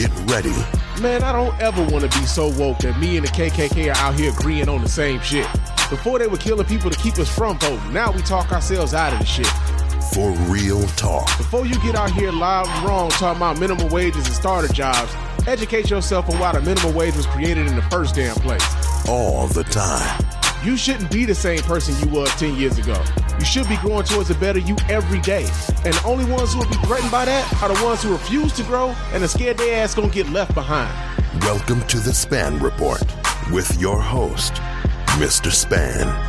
Get ready. Man, I don't ever want to be so woke that me and the KKK are out here agreeing on the same shit. Before they were killing people to keep us from voting. Now we talk ourselves out of the shit. For real talk. Before you get out here loud and wrong talking about minimum wages and starter jobs, educate yourself on why the minimum wage was created in the first damn place. All the time. You shouldn't be the same person you were 10 years ago. You should be growing towards a better you every day. And the only ones who will be threatened by that are the ones who refuse to grow and are scared their ass gonna get left behind. Welcome to the Span Report with your host, Mr. Span.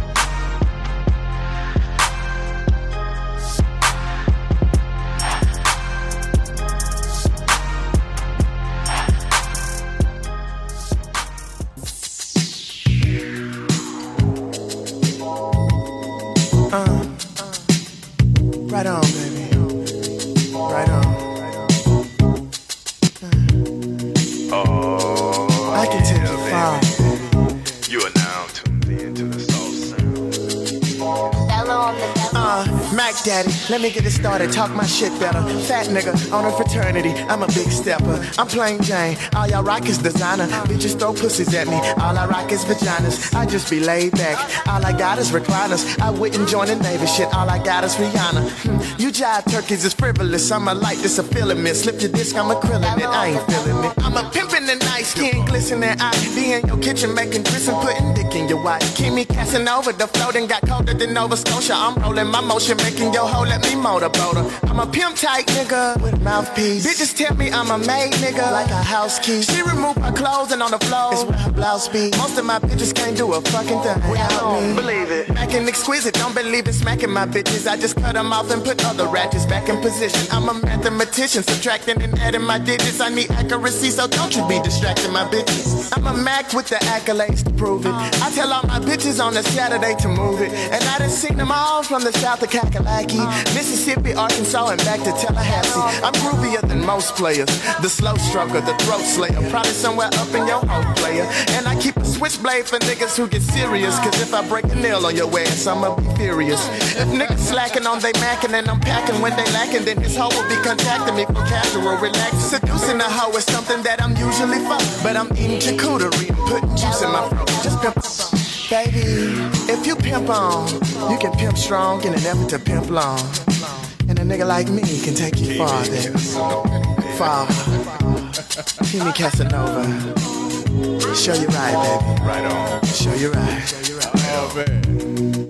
Right on, baby. Right on. Oh, I can take you far, baby. You are now tuned into the soul sound. Mac Daddy, let me get it started, talk my shit better. Fat nigga on a fraternity, I'm a big stepper. I'm plain Jane, all y'all rock is designer. Bitches throw pussies at me, all I rock is vaginas. I just be laid back, all I got is recliners. I wouldn't join the Navy shit, all I got is Rihanna. You jive turkeys is frivolous, I'm a light, this a filament. Slip your disc, I'm acrylic it, I ain't feeling it. I'm a pimpin' the night, skin glistening. I be in your kitchen making grits and putting dick in your wife. Keep me casting over the floating, got colder than Nova Scotia. I'm rolling my motion, making your hoe let me motorboat her. I'm a pimp type nigga with a mouthpiece. Bitches tell me I'm a maid nigga, like a house key. She remove her clothes and on the floor is where her blouse be. Most of my bitches can't do a fucking thing without me. Believe it. Back in exquisite, don't believe in smacking my bitches. I just cut them off and put other ratchets back in position. I'm a mathematician, subtracting and adding my digits. I need accuracy, so don't you be distracting my bitches. I'm a Mac with the accolades to prove it. I tell all my bitches on a Saturday to move it. And I done seen them all from the south of Kakalaki, Mississippi, Arkansas, and back to Tallahassee. I'm groovier than most players. The slow stroker, the throat slayer. Probably somewhere up in your whole player. And I keep a switchblade for niggas who get serious. Cause if I break a nail on your ass, I'ma be furious. If niggas slacking on they mackin' and I'm packing when they lacking, then this hoe will be contacting me for casual relax. Seducing a hoe is something that I'm usually for. But I'm eating charcuterie and putting juice in my throat. Just pimp. Baby, if you pimp on, you can pimp strong in an effort to pimp long. And a nigga like me can take you far, baby. Far. See me Casanova. Show you right, baby. Right on. Show you right. Oh, man.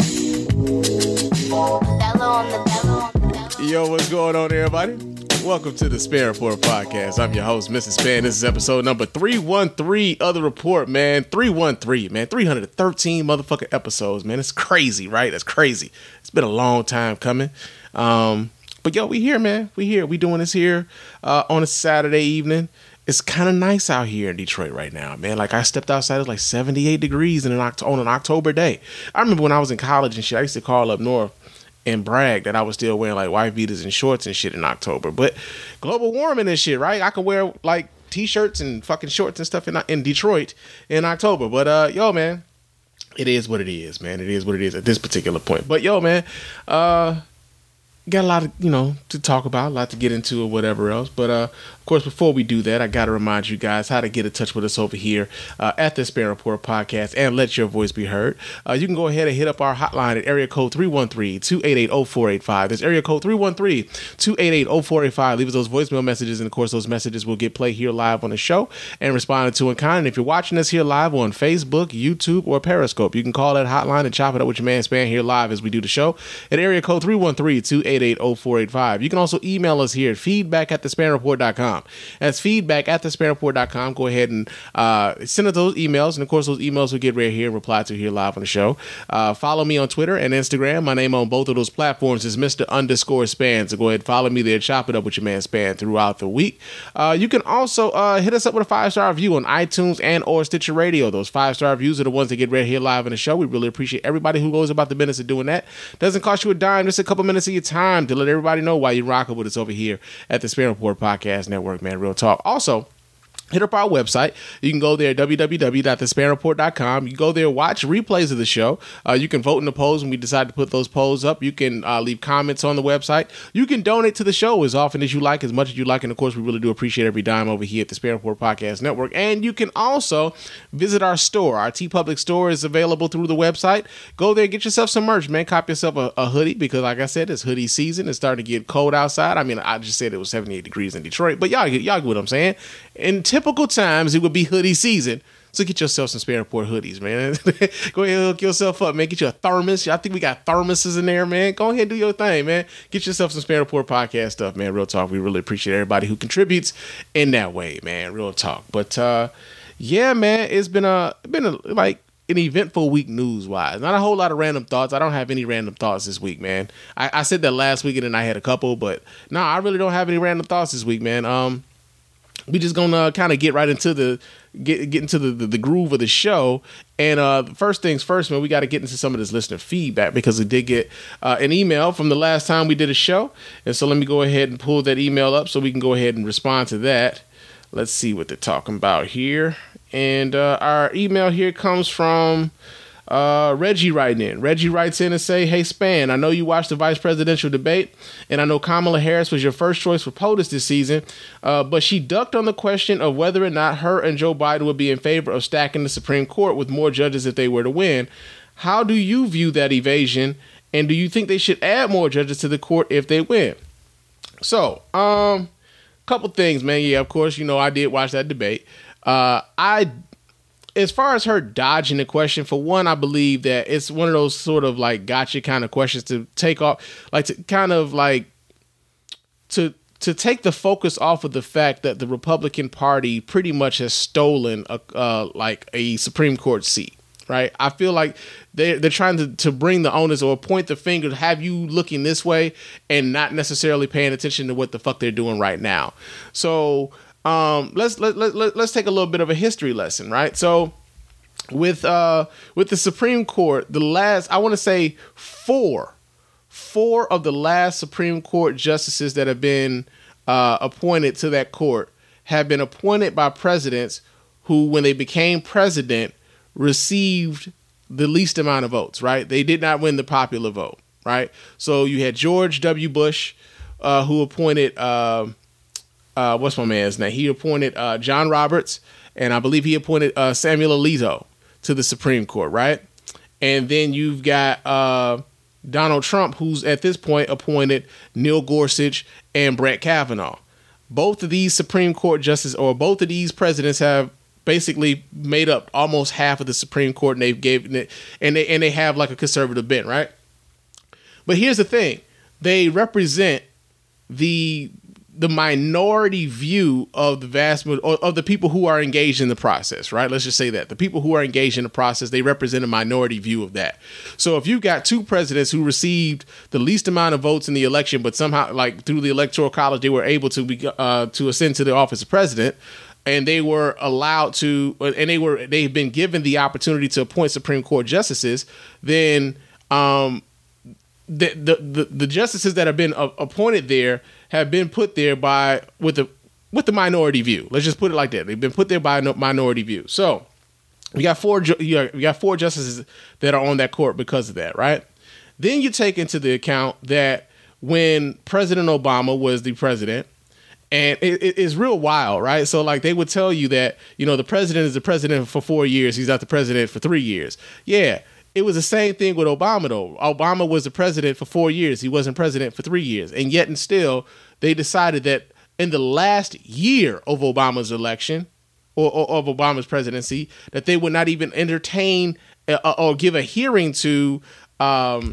Yo, what's going on, everybody? Welcome to the Span Report podcast. I'm your host, Mr. Span. This is episode number 313 of the report, man. 313, man. 313 motherfucking episodes, man. It's crazy, right? That's crazy. It's been a long time coming. But yo, we here, man. We here. We doing this here on a Saturday evening. It's kind of nice out here in Detroit right now, man. Like, I stepped outside, it's like 78 degrees on an October day. I remember when I was in college and shit, I used to call up north and brag that I was still wearing like white beaters and shorts and shit in October. But global warming and shit, right? I could wear like t-shirts and fucking shorts and stuff in Detroit in October. But yo, man, it is what it is, man. It is what it is at this particular point. But yo, man, got a lot of, to talk about, a lot to get into or whatever else. But of course, before we do that, I got to remind you guys how to get in touch with us over here at the Span Report podcast and let your voice be heard. You can go ahead and hit up our hotline at area code 313-288-0485. That's area code 313-288-0485. Leave us those voicemail messages, and of course, those messages will get played here live on the show and responded to in kind. And if you're watching us here live on Facebook, YouTube, or Periscope, you can call that hotline and chop it up with your man Span here live as we do the show at area code 313-288-0485. You can also email us here at feedback@thespanreport.com. That's feedback@thespanreport.com. Go ahead and send us those emails, and of course those emails will get read here and replied to here live on the show. Follow me on Twitter and Instagram. My name on both of those platforms is Mr._Span. So go ahead and follow me there. Chop it up with your man Span throughout the week. You can also hit us up with a 5-star review on iTunes and or Stitcher Radio. Those 5-star reviews are the ones that get read here live on the show. We really appreciate everybody who goes about the business of doing that. Doesn't cost you a dime, just a couple minutes of your time to let everybody know why you're rocking with us over here at the Span Report Podcast Network, man. Real talk. Also, hit up our website. You can go there, www.thespanreport.com. You go there, watch replays of the show. You can vote in the polls when we decide to put those polls up. You can leave comments on the website. You can donate to the show as often as you like, as much as you like. And of course, we really do appreciate every dime over here at the Span Report Podcast Network. And you can also visit our store. Our TeePublic store is available through the website. Go there, get yourself some merch, man. Cop yourself a hoodie because, like I said, it's hoodie season. It's starting to get cold outside. I mean, I just said it was 78 degrees in Detroit, but y'all get what I'm saying. In typical times, it would be hoodie season. So get yourself some Span Report hoodies, man. Go ahead and hook yourself up, man. Get you a thermos. I think we got thermoses in there, man. Go ahead and do your thing, man. Get yourself some Span Report podcast stuff, man. Real talk. We really appreciate everybody who contributes in that way, man. Real talk. But yeah, man, it's been like an eventful week news-wise. Not a whole lot of random thoughts. I don't have any random thoughts this week, man. I said that last week and then I had a couple, but no, I really don't have any random thoughts this week, man. We just gonna kind of get right into the groove of the show. And first things first, man, we got to get into some of this listener feedback because we did get an email from the last time we did a show. And so let me go ahead and pull that email up so we can go ahead and respond to that. Let's see what they're talking about here. And our email here comes from Reggie writing in. Reggie writes in and say, "Hey Span, I know you watched the vice presidential debate, and I know Kamala Harris was your first choice for POTUS this season, but she ducked on the question of whether or not her and Joe Biden would be in favor of stacking the Supreme Court with more judges if they were to win. How do you view that evasion, and do you think they should add more judges to the court if they win?" So, couple things, man. Yeah, of course, I did watch that debate. As far as her dodging the question, for one, I believe that it's one of those sort of like gotcha kind of questions to take off, like to kind of like to take the focus off of the fact that the Republican Party pretty much has stolen a Supreme Court seat, right? I feel like they're trying to bring the onus or point the finger to have you looking this way and not necessarily paying attention to what the fuck they're doing right now. So let's take a little bit of a history lesson, right? So with the Supreme Court, I want to say four of the last Supreme Court justices that have been appointed to that court have been appointed by presidents who, when they became president, received the least amount of votes, right? They did not win the popular vote, right? So you had George W. Bush, who appointed what's my man's name? He appointed John Roberts, and I believe he appointed Samuel Alito to the Supreme Court, right? And then you've got Donald Trump, who's at this point appointed Neil Gorsuch and Brett Kavanaugh. Both of these Supreme Court justices, or both of these presidents, have basically made up almost half of the Supreme Court, and they have like a conservative bent, right? But here's the thing: they represent the minority view of the vast of the people who are engaged in the process, right? Let's just say that the people who are engaged in the process, they represent a minority view of that. So if you've got two presidents who received the least amount of votes in the election, but somehow, like through the Electoral College, they were able to ascend to the office of president, and they were allowed to, and they've been given the opportunity to appoint Supreme Court justices, then the justices that have been appointed there have been put there with the minority view. Let's just put it like that. They've been put there by a minority view. So we got four justices that are on that court because of that, right? Then you take into the account that when President Obama was the president, and it's real wild, right? So like they would tell you that, the president is the president for 4 years. He's not the president for 3 years. Yeah. It was the same thing with Obama, though. Obama was the president for 4 years. He wasn't president for 3 years. And yet and still, they decided that in the last year of Obama's election or of Obama's presidency, that they would not even entertain or give a hearing to, what's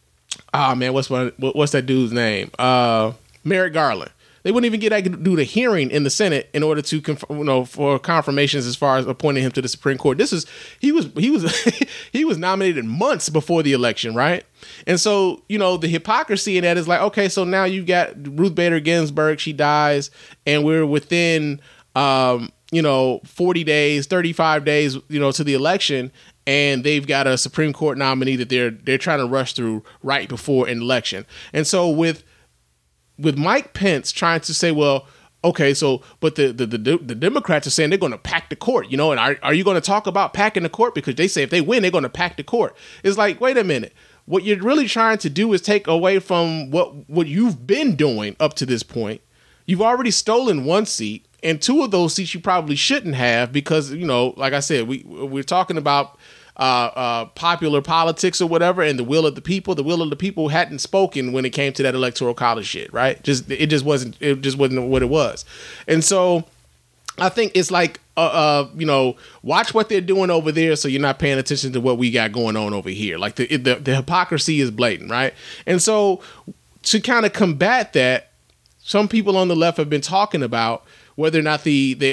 that dude's name? Merrick Garland. They wouldn't even get to do the hearing in the Senate in order to, for confirmations as far as appointing him to the Supreme Court. He was nominated months before the election, right? And so, the hypocrisy in that is like, okay, so now you got Ruth Bader Ginsburg, she dies, and we're within, 40 days, 35 days, to the election, and they've got a Supreme Court nominee that they're trying to rush through right before an election. And so with Mike Pence trying to say, well, Okay, so but the Democrats are saying they're going to pack the court, you know, and are you going to talk about packing the court? Because they say if they win, they're going to pack the court. It's like, wait a minute. What you're really trying to do is take away from what you've been doing up to this point. You've already stolen one seat, and two of those seats you probably shouldn't have because, you know, like I said, we're talking about popular politics or whatever, and the will of the people. The will of the people hadn't spoken when it came to that electoral college shit, right? It just wasn't what it was. And so I think it's like, you know, watch what they're doing over there so you're not paying attention to what we got going on over here. Like the hypocrisy is blatant, right? And so to kind of combat that, some people on the left have been talking about whether or not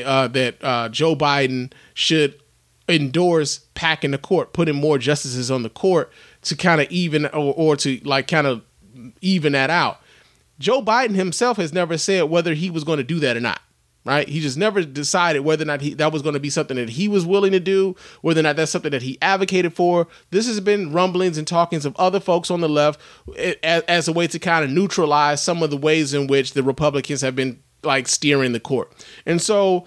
that Joe Biden should endorse packing the court, putting more justices on the court to kind of even or to like kind of even that out. Joe Biden himself has never said whether he was going to do that or not, right? He just never decided whether or not that was going to be something that he was willing to do, whether or not that's something that he advocated for. This has been rumblings and talkings of other folks on the left as a way to kind of neutralize some of the ways in which the Republicans have been like steering the court. And so,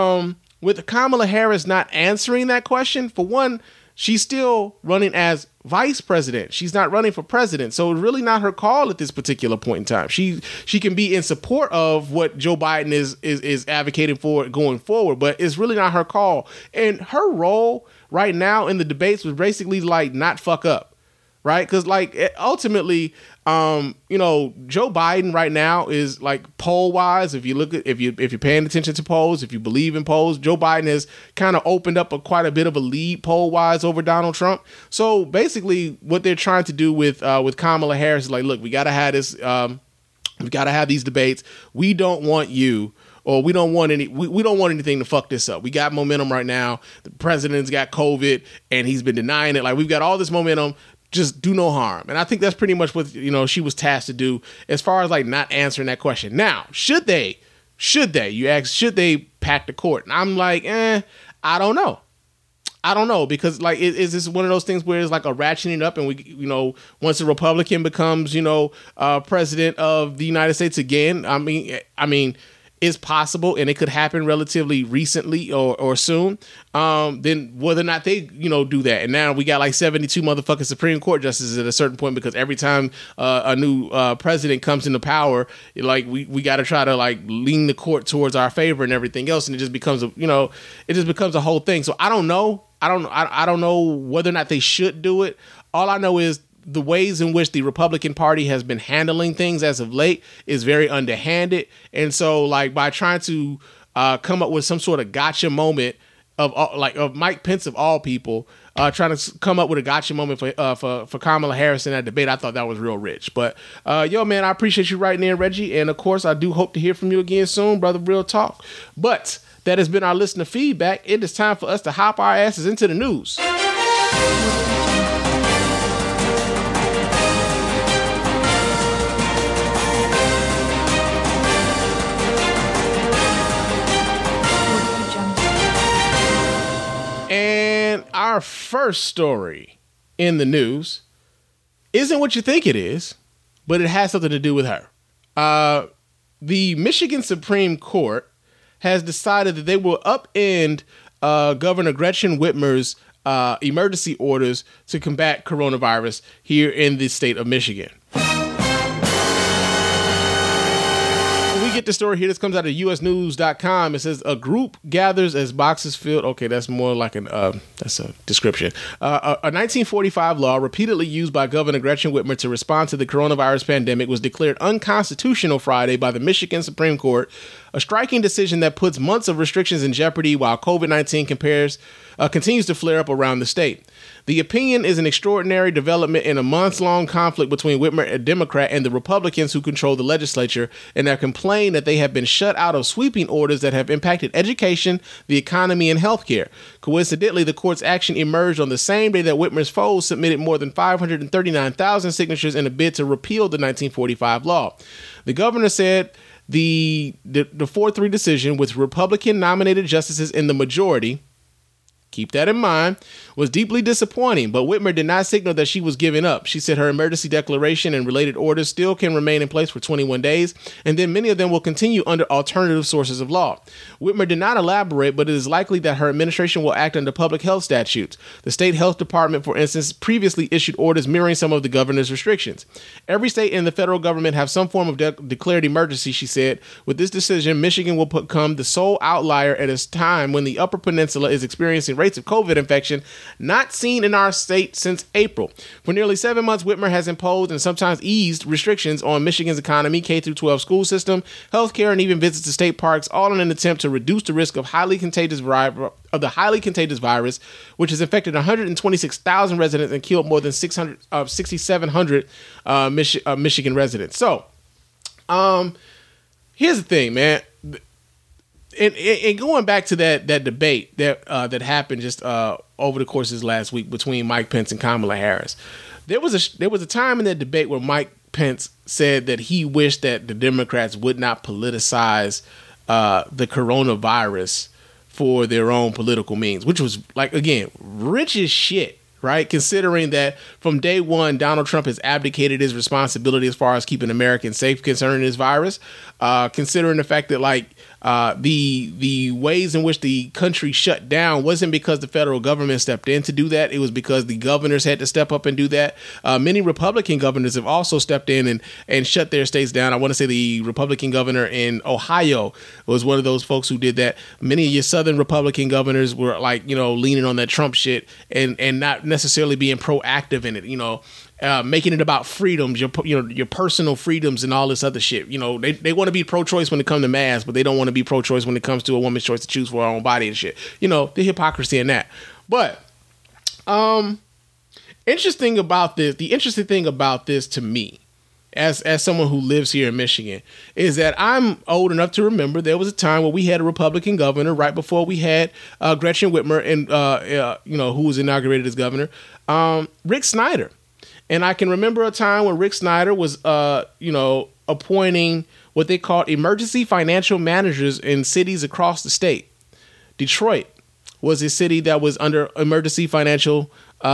with Kamala Harris not answering that question, for one, she's still running as vice president. She's not running for president. So it's really not her call at this particular point in time. She can be in support of what Joe Biden is advocating for going forward, but it's really not her call. And her role right now in the debates was basically like not fuck up. Right? Because like ultimately, you know, Joe Biden right now is like poll wise. If you look at if you're paying attention to polls, if you believe in polls, Joe Biden has kind of opened up quite a bit of a lead poll wise over Donald Trump. So basically, what they're trying to do with Kamala Harris is like, look, we got to have this. We got to have these debates. We don't want you. Or we don't want anything to fuck this up. We got momentum right now. The president's got COVID and he's been denying it. Like we've got all this momentum. Just do no harm. And I think that's pretty much what, you know, she was tasked to do as far as like not answering that question. Now, should they, you ask, should they pack the court? And I'm like, I don't know. Because like, is this one of those things where it's like a ratcheting up and we, you know, once a Republican becomes, you know, president of the United States again, I mean, is possible and it could happen relatively recently or soon, then whether or not they, you know, do that. And now we got like 72 motherfucking Supreme Court justices at a certain point because every time a new president comes into power, like we got to try to like lean the court towards our favor and everything else. And it just becomes a whole thing. So I don't know. I don't know whether or not they should do it. All I know is the ways in which the Republican Party has been handling things as of late is very underhanded. And so like by trying to come up with some sort of gotcha moment of Mike Pence of all people, trying to come up with a gotcha moment for Kamala Harris in that debate, I thought that was real rich. But yo, man, I appreciate you writing in, Reggie. And of course, I do hope to hear from you again soon, brother. Real talk. But that has been our listener feedback. It is time for us to hop our asses into the news. And our first story in the news isn't what you think it is, but it has something to do with her. The Michigan Supreme Court has decided that they will upend Governor Gretchen Whitmer's emergency orders to combat coronavirus here in the state of Michigan. Get the story here. This comes out of usnews.com. It says a group gathers as boxes filled. Okay, that's more like that's a description. A 1945 law repeatedly used by Governor Gretchen Whitmer to respond to the coronavirus pandemic was declared unconstitutional Friday by the Michigan Supreme Court, a striking decision that puts months of restrictions in jeopardy while COVID-19 continues to flare up around the state. The opinion is an extraordinary development in a months-long conflict between Whitmer, a Democrat, and the Republicans who control the legislature, and have complained that they have been shut out of sweeping orders that have impacted education, the economy, and healthcare. Coincidentally, the court's action emerged on the same day that Whitmer's foes submitted more than 539,000 signatures in a bid to repeal the 1945 law. The governor said the 4-3 decision with Republican-nominated justices in the majority keep that in mind, was deeply disappointing, but Whitmer did not signal that she was giving up. She said her emergency declaration and related orders still can remain in place for 21 days, and then many of them will continue under alternative sources of law. Whitmer did not elaborate, but it is likely that her administration will act under public health statutes. The state health department, for instance, previously issued orders mirroring some of the governor's restrictions. Every state and the federal government have some form of declared emergency, she said. With this decision, Michigan will become the sole outlier at a time when the Upper Peninsula is experiencing rates of COVID infection not seen in our state since April. For nearly 7 months, Whitmer has imposed and sometimes eased restrictions on Michigan's economy, K-12 school system, healthcare, and even visits to state parks, all in an attempt to reduce the risk of the highly contagious virus, which has infected 126,000 residents and killed more than 6,700 Michigan residents. So, here's the thing, man. And going back to that debate that happened just over the course of this last week between Mike Pence and Kamala Harris, there was a time in that debate where Mike Pence said that he wished that the Democrats would not politicize the coronavirus for their own political means, which was, like, again, rich as shit, right? Considering that from day one, Donald Trump has abdicated his responsibility as far as keeping Americans safe concerning this virus, considering the fact that, like, the ways in which the country shut down wasn't because the federal government stepped in to do that. It was because the governors had to step up and do that. Many Republican governors have also stepped in and shut their states down. I want to say the Republican governor in Ohio was one of those folks who did that. Many of your Southern Republican governors were, like, leaning on that Trump shit and not necessarily being proactive in it, making it about freedoms, your personal freedoms and all this other shit. They want to be pro-choice when it comes to masks, but they don't want to be pro-choice when it comes to a woman's choice to choose for her own body and shit. The hypocrisy in that. But the interesting thing about this to me, as someone who lives here in Michigan, is that I'm old enough to remember there was a time where we had a Republican governor right before we had Gretchen Whitmer, and who was inaugurated as governor, Rick Snyder. And I can remember a time when Rick Snyder was, appointing what they called emergency financial managers in cities across the state. Detroit was a city that was under emergency financial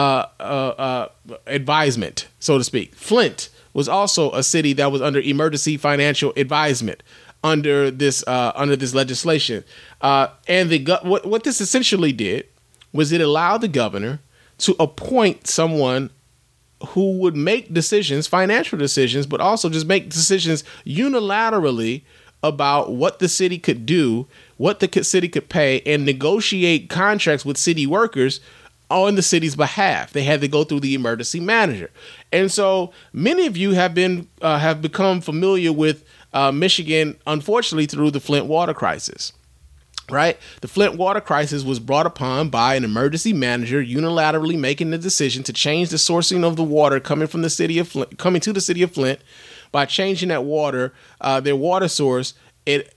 advisement, so to speak. Flint was also a city that was under emergency financial advisement under this legislation. And what this essentially did was it allowed the governor to appoint someone who would make decisions, financial decisions, but also just make decisions unilaterally about what the city could do, what the city could pay, and negotiate contracts with city workers on the city's behalf. They had to go through the emergency manager. And so many of you have become familiar with Michigan, unfortunately, through the Flint water crisis. Right? The Flint water crisis was brought upon by an emergency manager unilaterally making the decision to change the sourcing of the water coming to the city of Flint by changing that water, their water source. It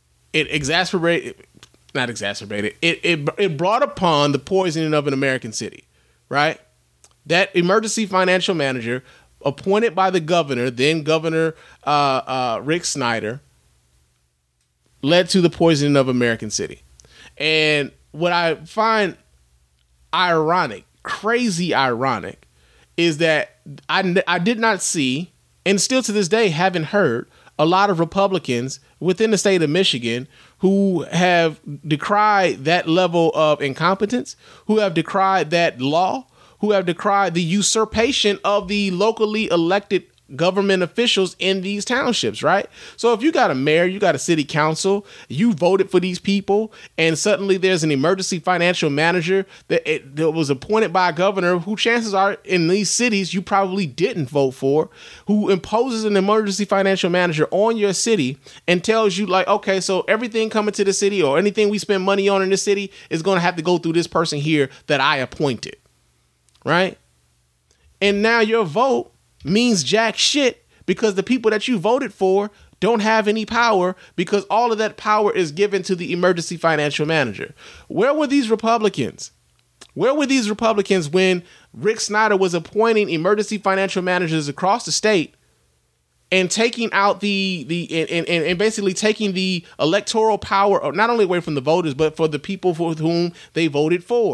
brought upon the poisoning of an American city. Right? That emergency financial manager, appointed by the governor, then Governor Rick Snyder, led to the poisoning of American city. And what I find ironic, crazy ironic, is that I did not see, and still to this day haven't heard, a lot of Republicans within the state of Michigan who have decried that level of incompetence, who have decried that law, who have decried the usurpation of the locally elected government officials in these townships, right? So if you got a mayor, you got a city council, you voted for these people, and suddenly there's an emergency financial manager that was appointed by a governor who chances are in these cities you probably didn't vote for, who imposes an emergency financial manager on your city and tells you, like, okay, so everything coming to the city or anything we spend money on in the city is going to have to go through this person here that I appointed, right? And now your vote means jack shit because the people that you voted for don't have any power because all of that power is given to the emergency financial manager. Where were these Republicans? Where were these Republicans when Rick Snyder was appointing emergency financial managers across the state and taking out and basically taking the electoral power not only away from the voters, but for the people for whom they voted for?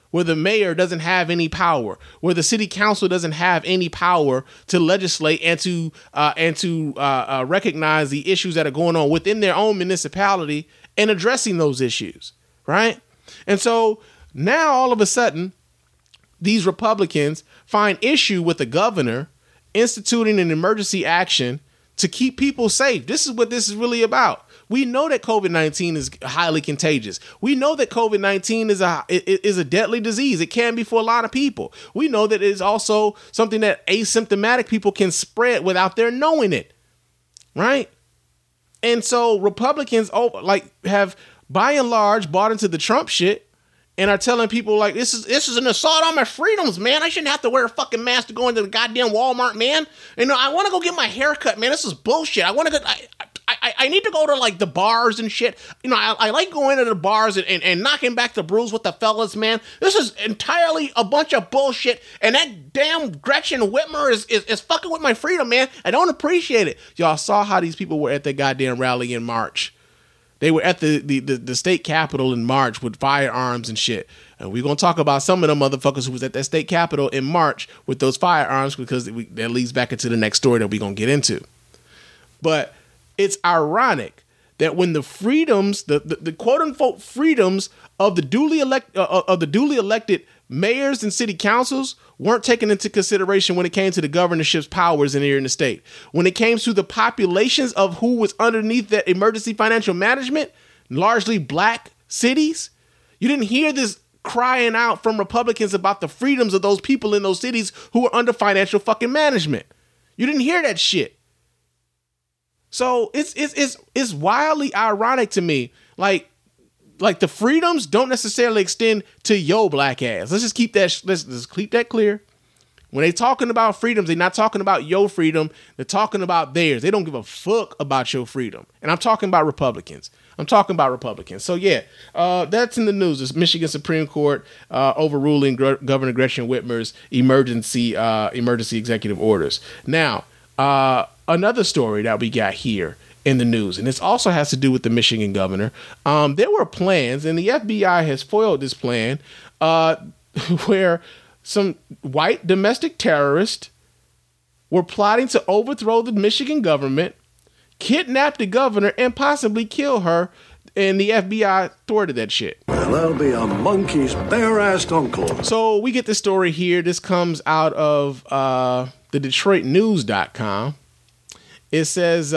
where the mayor doesn't have any power, where the city council doesn't have any power to legislate and to recognize the issues that are going on within their own municipality and addressing those issues, right? And so now all of a sudden, these Republicans find issue with the governor instituting an emergency action to keep people safe. This is what this is really about. We know that COVID-19 is highly contagious. We know that COVID-19 is a deadly disease. It can be for a lot of people. We know that it is also something that asymptomatic people can spread without their knowing it, right? And so Republicans have by and large bought into the Trump shit and are telling people like, this is an assault on my freedoms, man. I shouldn't have to wear a fucking mask to go into the goddamn Walmart, man. You know, I want to go get my hair cut, man. This is bullshit. I want to go. I need to go to like the bars and shit. You know, I like going to the bars and knocking back the brews with the fellas, man. This is entirely a bunch of bullshit. And that damn Gretchen Whitmer is fucking with my freedom, man. I don't appreciate it. Y'all saw how these people were at the goddamn rally in March. They were at the state capitol in March with firearms and shit. And we're going to talk about some of them motherfuckers who was at that state capitol in March with those firearms because that leads back into the next story that we're going to get into. But it's ironic that when the freedoms, the quote unquote freedoms of the duly elected mayors and city councils weren't taken into consideration when it came to the governorship's powers in here in the state. When it came to the populations of who was underneath that emergency financial management, largely black cities, you didn't hear this crying out from Republicans about the freedoms of those people in those cities who were under financial fucking management. You didn't hear that shit. So it's wildly ironic to me. Like the freedoms don't necessarily extend to your black ass. Let's just keep that clear. When they talking about freedoms, they're not talking about your freedom. They're talking about theirs. They don't give a fuck about your freedom. And I'm talking about Republicans. So yeah, that's in the news. It's Michigan Supreme Court overruling Governor Gretchen Whitmer's emergency executive orders. Now, another story that we got here in the news, and this also has to do with the Michigan governor. There were plans, and the FBI has foiled this plan, where some white domestic terrorists were plotting to overthrow the Michigan government, kidnap the governor, and possibly kill her, and the FBI thwarted that shit. Well, that'll be a monkey's bare-assed uncle. So we get this story here. This comes out of the DetroitNews.com. It says,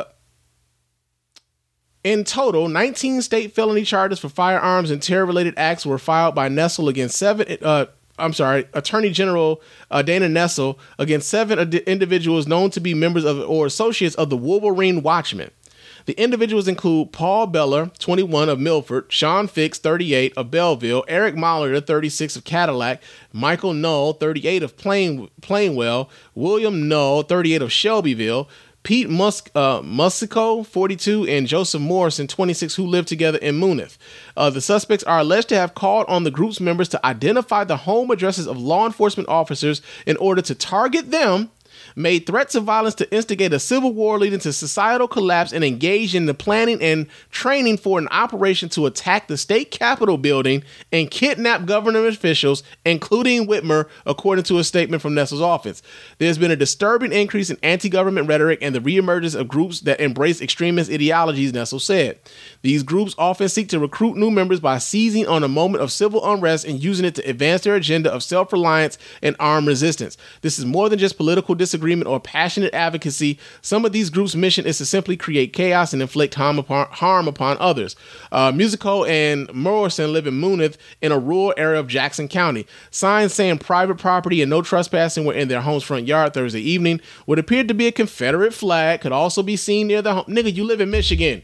in total, 19 state felony charges for firearms and terror-related acts were filed by Nessel against Attorney General Dana Nessel against 7 individuals known to be members of or associates of the Wolverine Watchmen. The individuals include Paul Beller, 21 of Milford, Sean Fix, 38 of Belleville, Eric Molitor, 36 of Cadillac, Michael Null, 38 of Plainwell, William Null, 38 of Shelbyville, Pete Musico, 42, and Joseph Morrison, 26, who live together in Munith. The suspects are alleged to have called on the group's members to identify the home addresses of law enforcement officers in order to target them, made threats of violence to instigate a civil war leading to societal collapse, and engaged in the planning and training for an operation to attack the state capitol building and kidnap government officials, including Whitmer, according to a statement from Nessel's office. There's been a disturbing increase in anti-government rhetoric and the reemergence of groups that embrace extremist ideologies, Nessel said. These groups often seek to recruit new members by seizing on a moment of civil unrest and using it to advance their agenda of self-reliance and armed resistance. This is more than just political disagreement or passionate advocacy. Some of these groups' mission is to simply create chaos and inflict harm upon others. Musico and Morrison live in Munith in a rural area of Jackson County. Signs saying private property and no trespassing were in their home's front yard Thursday evening. What appeared to be a Confederate flag could also be seen near the home. Nigga, you live in Michigan.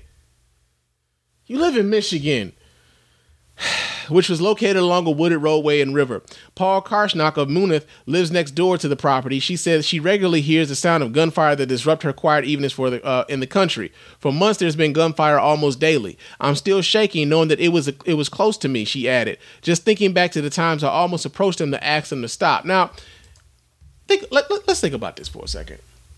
Which was located along a wooded roadway and river. Paul Karshnock of Munith lives next door to the property. She says she regularly hears the sound of gunfire that disrupt her quiet evenings in the country. For months, there's been gunfire almost daily. I'm still shaking knowing that it was close to me, she added. Just thinking back to the times I almost approached them to ask them to stop. Now, let's think about this for a second.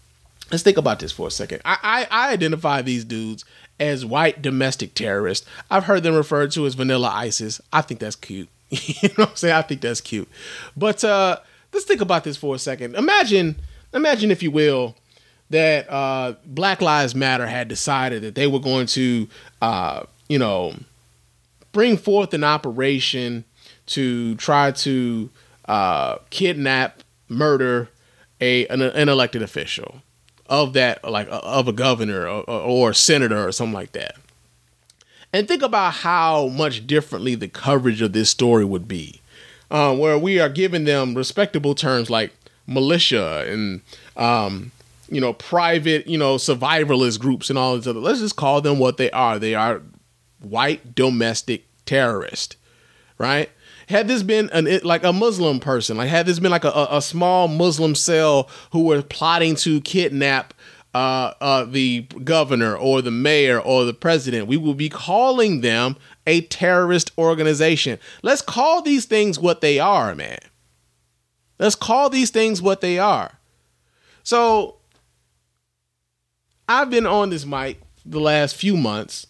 I identify these dudes as white domestic terrorists. I've heard them referred to as vanilla ISIS. I think that's cute. You know what I'm saying? I think that's cute. But let's think about this for a second. Imagine, if you will, that Black Lives Matter had decided that they were going to, bring forth an operation to try to kidnap, murder an elected official of that, like of a governor or a senator or something like that. And think about how much differently the coverage of this story would be, where we are giving them respectable terms like militia and, private, survivalist groups and all these other. Let's just call them what they are. They are white domestic terrorists, right? Had this been like a Muslim person, like had this been like a small Muslim cell who were plotting to kidnap the governor or the mayor or the president, we will be calling them a terrorist organization. Let's call these things what they are, man. Let's call these things what they are. So I've been on this mic the last few months,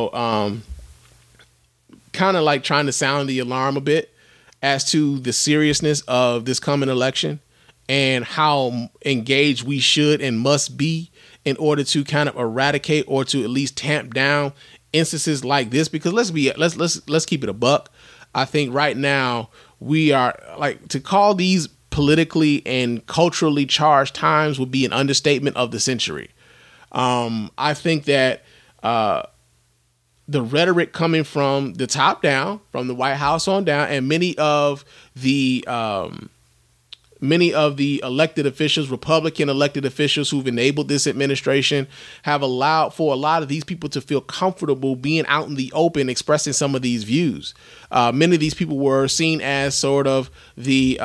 kind of like trying to sound the alarm a bit as to the seriousness of this coming election and how engaged we should and must be in order to kind of eradicate or to at least tamp down instances like this. Because let's keep it a buck. I think right now we are like, to call these politically and culturally charged times would be an understatement of the century. I think that the rhetoric coming from the top down, from the White House on down, and many of the elected officials, Republican elected officials who've enabled this administration, have allowed for a lot of these people to feel comfortable being out in the open, expressing some of these views. Many of these people were seen as sort of the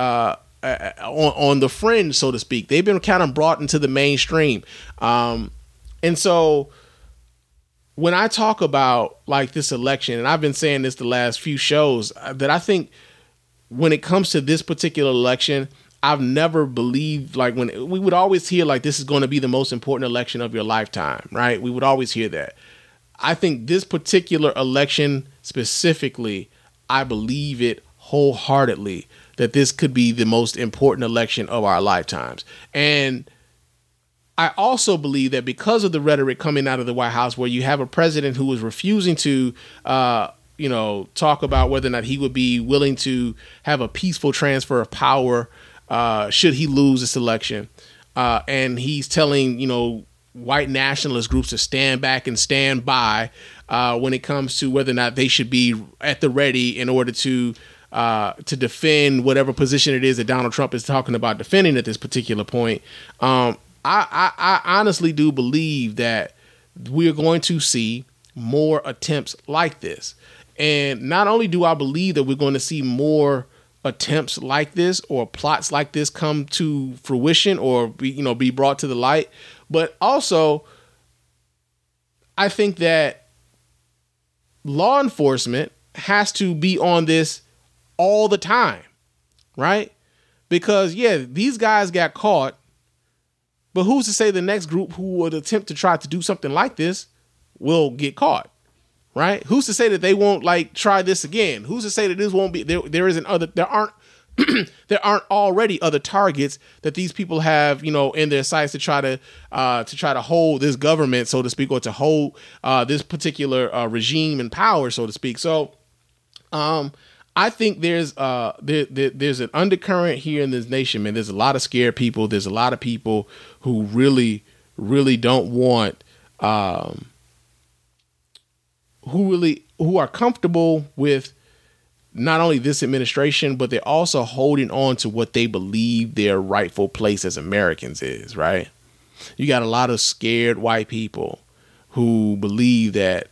on the fringe, so to speak. They've been kind of brought into the mainstream. And so when I talk about like this election, and I've been saying this the last few shows, that I think when it comes to this particular election, I've never believed, like, when we would always hear like this is going to be the most important election of your lifetime, right? We would always hear that. I think this particular election specifically, I believe it wholeheartedly that this could be the most important election of our lifetimes. And I also believe that because of the rhetoric coming out of the White House, where you have a president who is refusing to, talk about whether or not he would be willing to have a peaceful transfer of power should he lose this election. And he's telling, white nationalist groups to stand back and stand by when it comes to whether or not they should be at the ready in order to defend whatever position it is that Donald Trump is talking about defending at this particular point. I honestly do believe that we're going to see more attempts like this. And not only do I believe that we're going to see more attempts like this or plots like this come to fruition or be brought to the light, but also I think that law enforcement has to be on this all the time, right? Because these guys got caught, but who's to say the next group who would attempt to try to do something like this will get caught, right? Who's to say that they won't try this again? Who's to say that this won't be there aren't there aren't already other targets that these people have, in their sights to try to hold this government, so to speak, or to hold this particular regime in power, so to speak. So, I think there's an undercurrent here in this nation, man. There's a lot of scared people. There's a lot of people who really, really don't want, who are comfortable with not only this administration, but they're also holding on to what they believe their rightful place as Americans is, right? You got a lot of scared white people who believe that,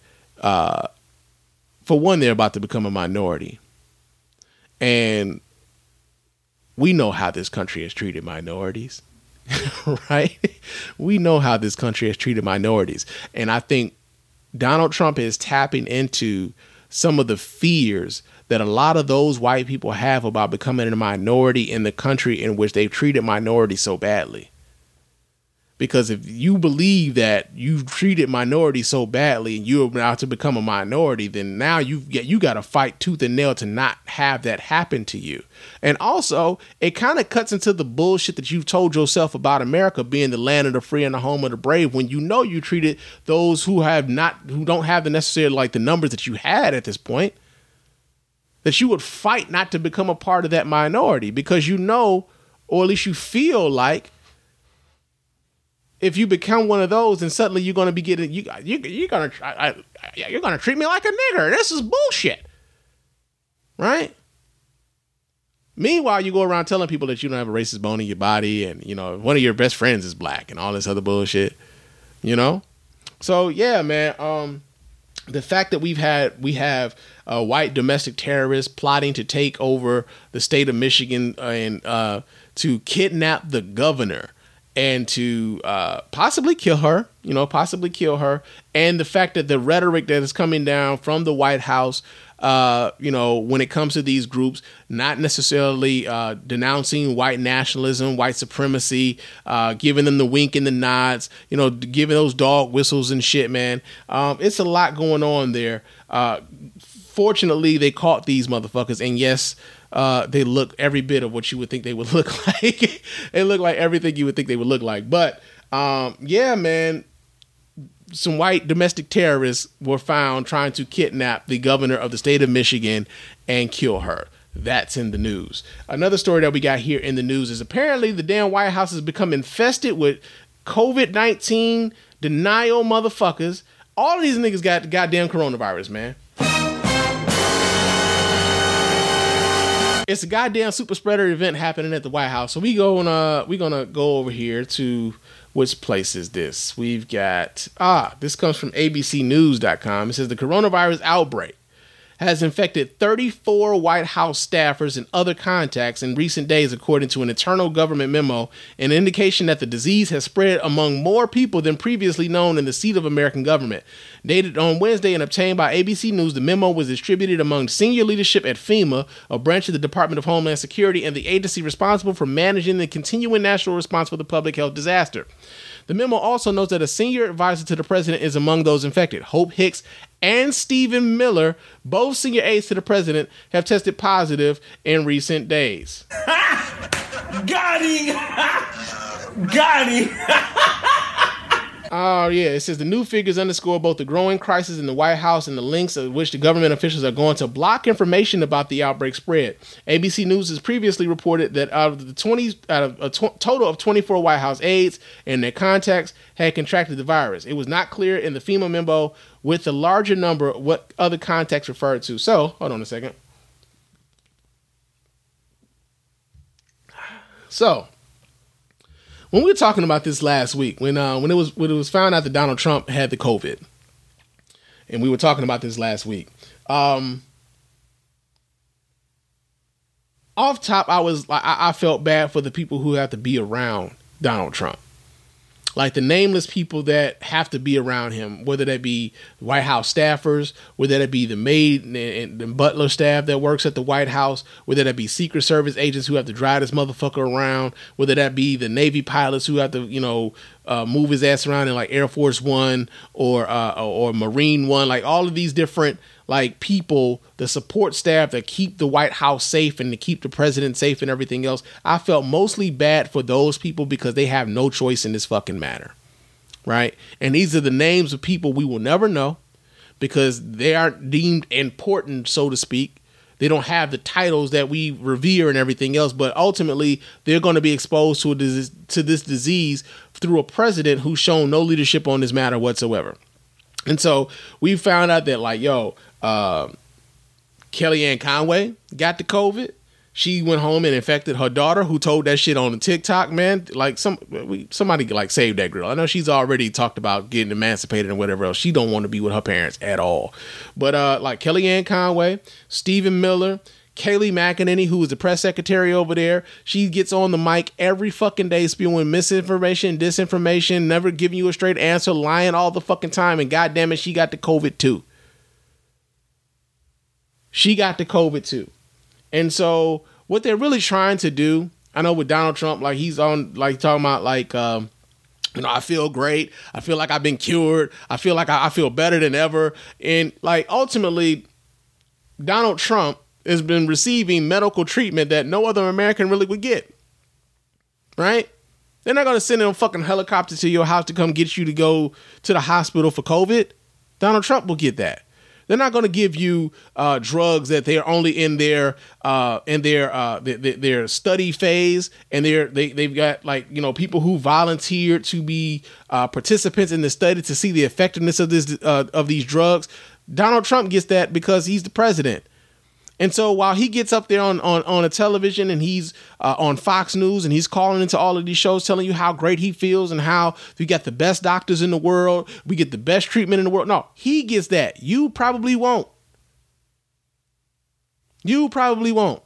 for one, they're about to become a minority. And we know how this country has treated minorities, right? We know how this country has treated minorities. And I think Donald Trump is tapping into some of the fears that a lot of those white people have about becoming a minority in the country in which they've treated minorities so badly. Because if you believe that you've treated minorities so badly and you're about to become a minority, then now you got to fight tooth and nail to not have that happen to you. And also, it kind of cuts into the bullshit that you've told yourself about America being the land of the free and the home of the brave, when you know you treated those who don't have the necessary, like the numbers that you had at this point, that you would fight not to become a part of that minority, because you know, or at least you feel like, if you become one of those, then suddenly you're going to be getting, you're going to treat me like a nigger. This is bullshit. Right? Meanwhile, you go around telling people that you don't have a racist bone in your body, and, you know, one of your best friends is black and all this other bullshit, you know? So, yeah, man, the fact that we have white domestic terrorists plotting to take over the state of Michigan and to kidnap the governor and to possibly kill her, and the fact that the rhetoric that is coming down from the White House, when it comes to these groups, not necessarily denouncing white nationalism, white supremacy, giving them the wink and the nods, giving those dog whistles and shit, man. It's a lot going on there. Fortunately, they caught these motherfuckers, and yes, they look every bit of what you would think they would look like. They look like everything you would think they would look like. But yeah, man, some white domestic terrorists were found trying to kidnap the governor of the state of Michigan and kill her. That's in the news. Another story that we got here in the news is apparently the damn White House has become infested with COVID-19 denial motherfuckers. All of these niggas got the goddamn coronavirus, man. It's a goddamn super spreader event happening at the White House. So we're gonna go over here to, which place is this? We've got this comes from abcnews.com. It says the coronavirus outbreak has infected 34 White House staffers and other contacts in recent days, according to an internal government memo, an indication that the disease has spread among more people than previously known in the seat of American government. Dated on Wednesday and obtained by ABC News, the memo was distributed among senior leadership at FEMA, a branch of the Department of Homeland Security and the agency responsible for managing the continuing national response for the public health disaster. The memo also notes that a senior advisor to the president is among those infected. Hope Hicks and Stephen Miller, both senior aides to the president, have tested positive in recent days. Got him! Got him! Oh, yeah. It says the new figures underscore both the growing crisis in the White House and the lengths at which the government officials are going to block information about the outbreak spread. ABC News has previously reported that out of a total of 24 White House aides and their contacts had contracted the virus. It was not clear in the FEMA memo with the larger number what other contacts referred to. So, hold on a second. So, when we were talking about this last week, when it was found out that Donald Trump had the COVID, and we were talking about this last week, off top, I felt bad for the people who have to be around Donald Trump. Like the nameless people that have to be around him, whether that be White House staffers, whether that be the maid and the butler staff that works at the White House, whether that be Secret Service agents who have to drive this motherfucker around, whether that be the Navy pilots who have to, move his ass around in like Air Force One or Marine One, like all of these different like people, the support staff that keep the White House safe and to keep the president safe and everything else. I felt mostly bad for those people because they have no choice in this fucking matter. Right. And these are the names of people we will never know because they aren't deemed important, so to speak. They don't have the titles that we revere and everything else, but ultimately they're going to be exposed to this disease through a president who's shown no leadership on this matter whatsoever. And so we found out that Kellyanne Conway got the COVID. She went home and infected her daughter, who told that shit on the TikTok, man. Like somebody like saved that girl. I know she's already talked about getting emancipated and whatever else. She don't want to be with her parents at all. But like Kellyanne Conway, Stephen Miller, Kayleigh McEnany, who is the press secretary over there, she gets on the mic every fucking day spewing misinformation, disinformation, never giving you a straight answer, lying all the fucking time. And goddamn it, she got the COVID too. She got the COVID too. And so what they're really trying to do, I know with Donald Trump, like he's on, like talking about like You know, I feel great. I feel like I've been cured. I feel like I feel better than ever. And like ultimately, Donald Trump has been receiving medical treatment that no other American really would get. Right? They're not going to send in a fucking helicopter to your house to come get you to go to the hospital for COVID. Donald Trump will get that. They're not going to give you drugs that they're only in their study phase, and they've got like, you know, people who volunteered to be participants in the study to see the effectiveness of these drugs. Donald Trump gets that because he's the president. And so while he gets up there on a television and he's on Fox News and he's calling into all of these shows telling you how great he feels and how we got the best doctors in the world, we get the best treatment in the world. No, he gets that. You probably won't. You probably won't.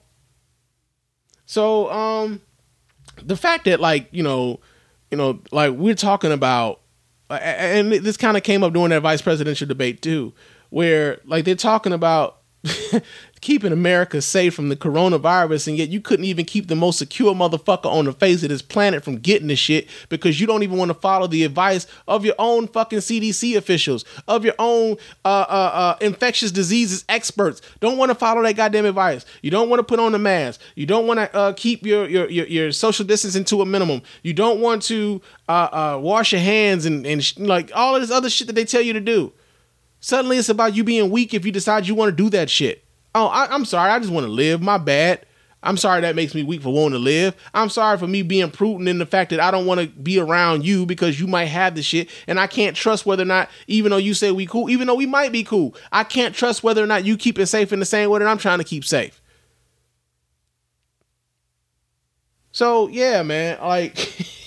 So the fact that like, you know, like we're talking about, and this kind of came up during that vice presidential debate too, where like they're talking about keeping America safe from the coronavirus, and yet you couldn't even keep the most secure motherfucker on the face of this planet from getting the shit because you don't even want to follow the advice of your own fucking CDC officials, of your own infectious diseases experts. Don't want to follow that goddamn advice. You don't want to put on the mask. You don't want to keep your social distancing to a minimum. You don't want to wash your hands and like all of this other shit that they tell you to do. Suddenly it's about you being weak if you decide you want to do that shit. Oh, I'm sorry. I just want to live. My bad. I'm sorry that makes me weak for wanting to live. I'm sorry for me being prudent in the fact that I don't want to be around you because you might have the shit and I can't trust whether or not, even though you say we cool, even though we might be cool, I can't trust whether or not you keep it safe in the same way that I'm trying to keep safe. So, yeah, man, like...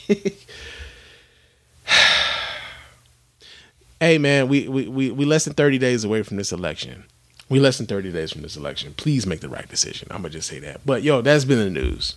Hey, man, we less than 30 days away from this election. We less than 30 days from this election. Please make the right decision. I'm going to just say that. But, yo, that's been the news.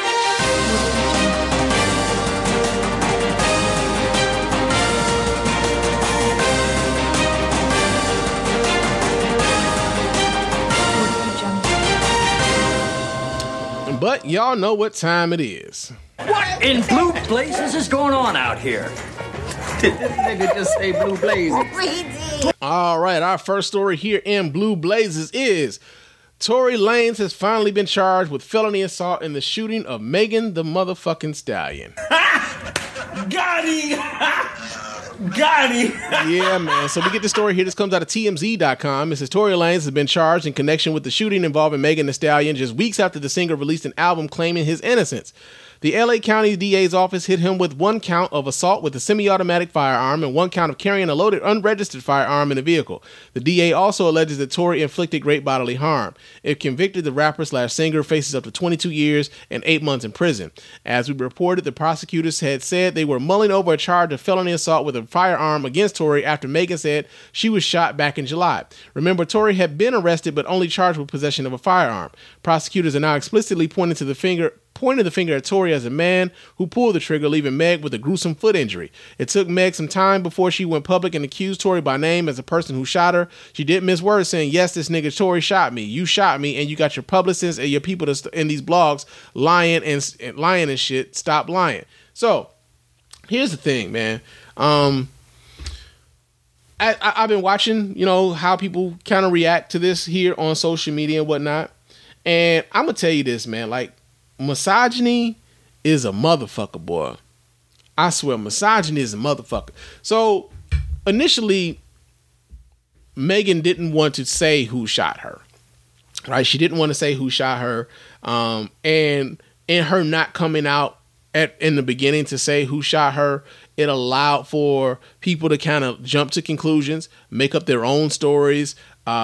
But y'all know what time it is. What in blue blazes is going on out here? This nigga just say blue blazes. All right, our first story here in Blue Blazes is Tory Lanez has finally been charged with felony assault in the shooting of Megan the motherfucking Stallion. Got him! Got him! Yeah, man. So we get the story here. This comes out of TMZ.com. It says Tory Lanez has been charged in connection with the shooting involving Megan Thee Stallion just weeks after the singer released an album claiming his innocence. The LA County DA's office hit him with one count of assault with a semi-automatic firearm and one count of carrying a loaded unregistered firearm in a vehicle. The DA also alleges that Tory inflicted great bodily harm. If convicted, the rapper/singer faces up to 22 years and 8 months in prison. As we reported, the prosecutors had said they were mulling over a charge of felony assault with a firearm against Tory after Megan said she was shot back in July. Remember, Tory had been arrested but only charged with possession of a firearm. Prosecutors are now explicitly pointing the finger at Tory as a man who pulled the trigger, leaving Meg with a gruesome foot injury. It took Meg some time before she went public and accused Tory by name as the person who shot her. She didn't miss words saying, yes, this nigga Tory shot me. You shot me, and you got your publicists and your people in these blogs lying and shit. Stop lying. So, here's the thing, man. I've been watching, how people kind of react to this here on social media and whatnot. And I'm going to tell you this, man. Like, misogyny is a motherfucker, boy. I swear, misogyny is a motherfucker. So, initially, Megan didn't want to say who shot her. Right? She didn't want to say who shot her. And in her not coming out in the beginning to say who shot her, it allowed for people to kind of jump to conclusions, make up their own stories.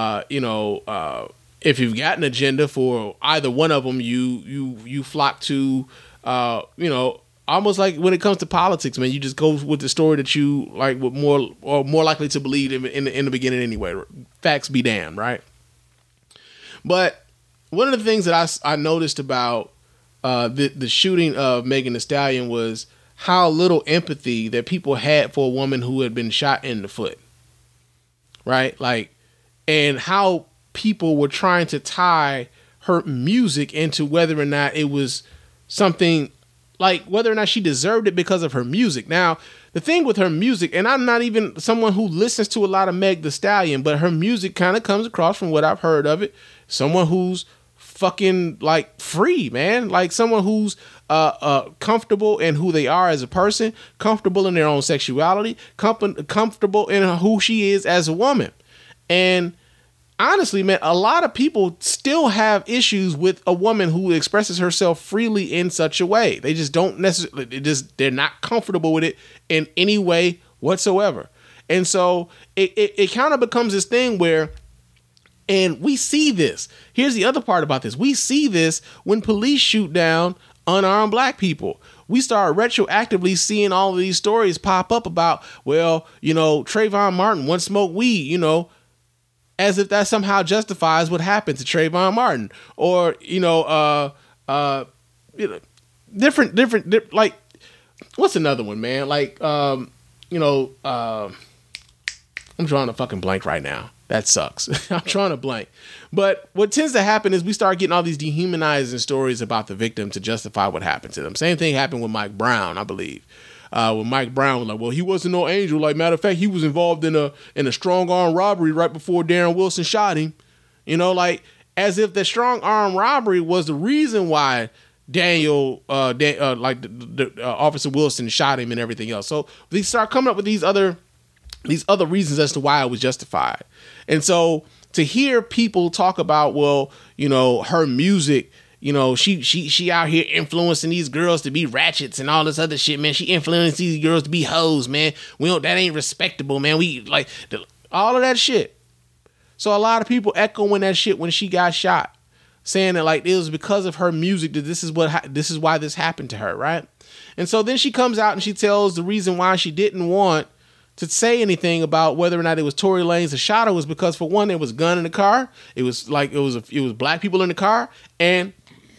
If you've got an agenda for either one of them, you flock to, almost like when it comes to politics, man, you just go with the story that you like, with more likely to believe in the beginning anyway. Facts be damned, right? But one of the things that I noticed about the shooting of Megan Thee Stallion was how little empathy that people had for a woman who had been shot in the foot, right? Like, and how people were trying to tie her music into whether or not it was something like whether or not she deserved it because of her music. Now, the thing with her music, and I'm not even someone who listens to a lot of Meg Thee Stallion, but her music kind of comes across from what I've heard of it, someone who's fucking like free, man, like someone who's comfortable in who they are as a person, comfortable in their own sexuality, comfortable in who she is as a woman. And honestly, man, a lot of people still have issues with a woman who expresses herself freely in such a way. They just don't necessarily, they're not comfortable with it in any way whatsoever. And so it kind of becomes this thing where, and we see this. Here's the other part about this. We see this when police shoot down unarmed black people. We start retroactively seeing all of these stories pop up about, well, you know, Trayvon Martin once smoked weed, you know, as if that somehow justifies what happened to Trayvon Martin. Or, different, like, what's another one, man? Like, I'm drawing a fucking blank right now. That sucks. I'm trying to blank. But what tends to happen is we start getting all these dehumanizing stories about the victim to justify what happened to them. Same thing happened with Mike Brown, I believe. When Mike Brown was like, well, he wasn't no angel. Like, matter of fact, he was involved in a strong arm robbery right before Darren Wilson shot him. You know, like, as if the strong arm robbery was the reason why Officer Wilson shot him and everything else. So they start coming up with these other reasons as to why it was justified. And so to hear people talk about, well, you know, her music, you know, she out here influencing these girls to be ratchets and all this other shit, man. She influenced these girls to be hoes, man. That ain't respectable, man. We like all of that shit. So a lot of people echoing that shit when she got shot, saying that like it was because of her music that this is why this happened to her, right? And so then she comes out and she tells the reason why she didn't want to say anything about whether or not it was Tory Lanez that shot her was because, for one, there was a gun in the car. It was black people in the car, and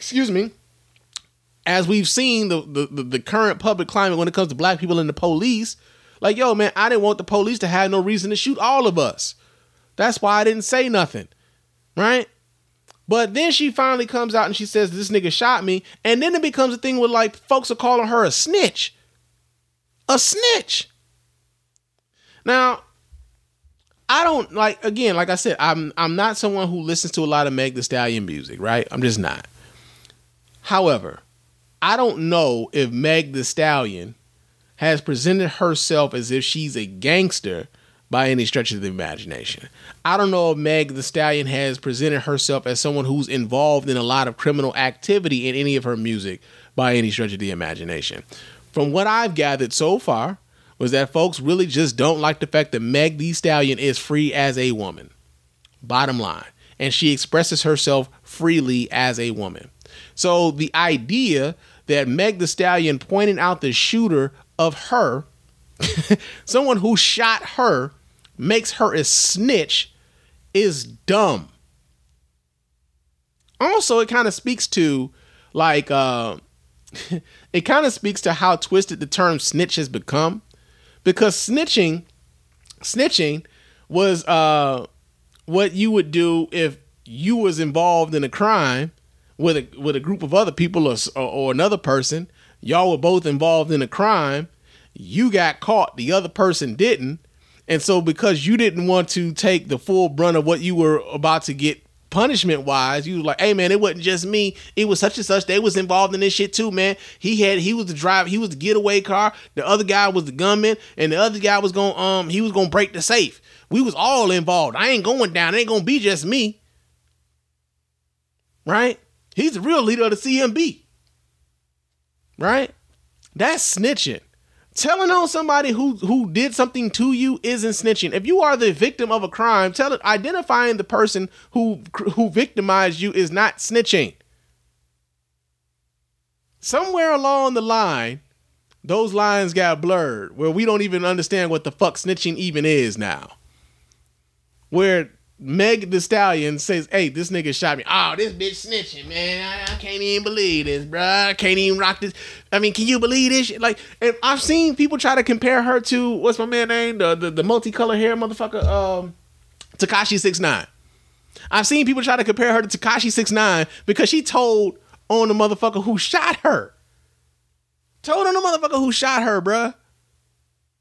as we've seen the current public climate when it comes to black people and the police, like, yo, man, I didn't want the police to have no reason to shoot all of us. That's why I didn't say nothing, right? But then she finally comes out and she says, this nigga shot me, and then it becomes a thing where like folks are calling her a snitch. A snitch. Now, I don't like I said, I'm not someone who listens to a lot of Meg Thee Stallion music, right? I'm just not. However, I don't know if Meg Thee Stallion has presented herself as if she's a gangster by any stretch of the imagination. I don't know if Meg Thee Stallion has presented herself as someone who's involved in a lot of criminal activity in any of her music by any stretch of the imagination. From what I've gathered so far, was that folks really just don't like the fact that Meg Thee Stallion is free as a woman. Bottom line. And she expresses herself freely as a woman. So the idea that Meg Thee Stallion pointing out the shooter of her, someone who shot her, makes her a snitch is dumb. Also, it kind of speaks to like, it kind of speaks to how twisted the term snitch has become. Because snitching was what you would do if you was involved in a crime with a group of other people or another person. Y'all were both involved in a crime. You got caught. The other person didn't. And so because you didn't want to take the full brunt of what you were about to get punishment wise, you was like, hey man, it wasn't just me, it was such and such, they was involved in this shit too, man. He was the driver, he was the getaway car, the other guy was the gunman, and the other guy was gonna break the safe. We was all involved. I ain't going down, it ain't gonna be just me, right? He's the real leader of the CMB, right? That's snitching. Telling on somebody who did something to you isn't snitching. If you are the victim of a crime, identifying the person who victimized you is not snitching. Somewhere along the line, those lines got blurred where we don't even understand what the fuck snitching even is now. Where Meg Thee Stallion says, hey, this nigga shot me. Oh, this bitch snitching, man. I can't even believe this, bro. I can't even rock this. I mean, can you believe this shit? Like, and I've seen people try to compare her to, what's my man name? The multicolored hair motherfucker, Tekashi 6ix9ine. I've seen people try to compare her to Tekashi 6ix9ine because she told on the motherfucker who shot her. Told on the motherfucker who shot her, bruh.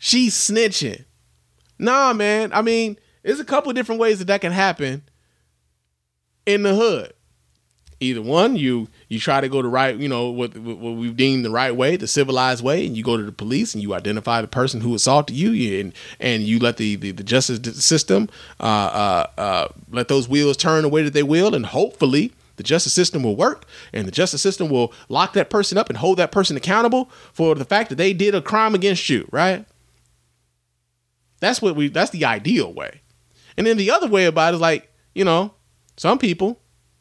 she's snitching. Nah, man. I mean, there's a couple of different ways that can happen in the hood. Either one, you try to go the right, what we've deemed the right way, the civilized way, and you go to the police and you identify the person who assaulted you, and you let the justice system let those wheels turn the way that they will, and hopefully the justice system will work, and the justice system will lock that person up and hold that person accountable for the fact that they did a crime against you, right? That's the ideal way. And then the other way about it is like, some people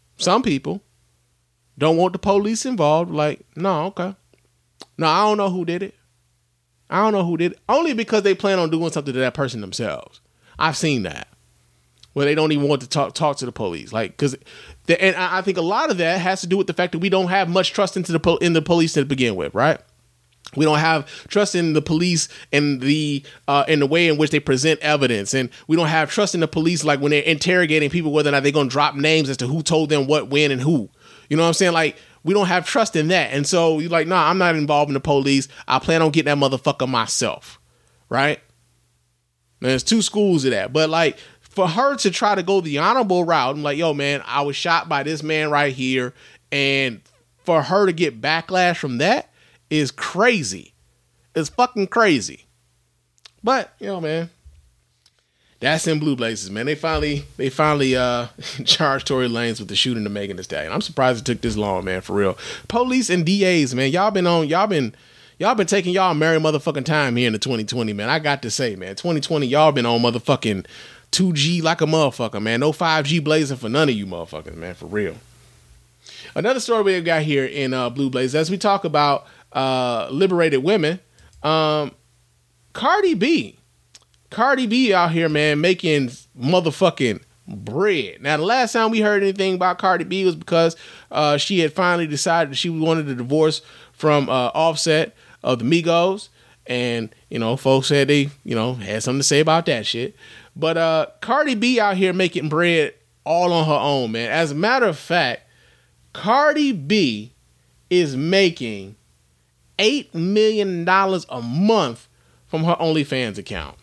don't want the police involved. Like, no, okay. No, I don't know who did it. Only because they plan on doing something to that person themselves. I've seen that. Where they don't even want to talk to the police. Like, and I think a lot of that has to do with the fact that we don't have much trust in the police to begin with, right? We don't have trust in the police and in the way in which they present evidence. And we don't have trust in the police, like when they're interrogating people, whether or not they're going to drop names as to who told them what, when, and who. You know what I'm saying? Like, we don't have trust in that. And so you're like, nah, I'm not involved in the police. I plan on getting that motherfucker myself. Right? And there's two schools of that. But like, for her to try to go the honorable route, I'm like, yo, man, I was shot by this man right here. And for her to get backlash from that is crazy. It's fucking crazy. But, man, that's in Blue Blazers, man. They finally charged Tory Lanez with the shooting of Megan Thee Stallion. I'm surprised it took this long, man, for real. Police and DAs, man, y'all been taking y'all merry motherfucking time here in the 2020, man. I got to say, man, 2020, y'all been on motherfucking 2G like a motherfucker, man. No 5G blazing for none of you motherfuckers, man, for real. Another story we've got here in Blue Blazers, as we talk about liberated women, Cardi B out here, man, making motherfucking bread. Now, the last time we heard anything about Cardi B was because she had finally decided that she wanted a divorce from Offset of the Migos. And, folks said they, had something to say about that shit. But Cardi B out here making bread all on her own, man. As a matter of fact, Cardi B is making $8 million a month from her OnlyFans account.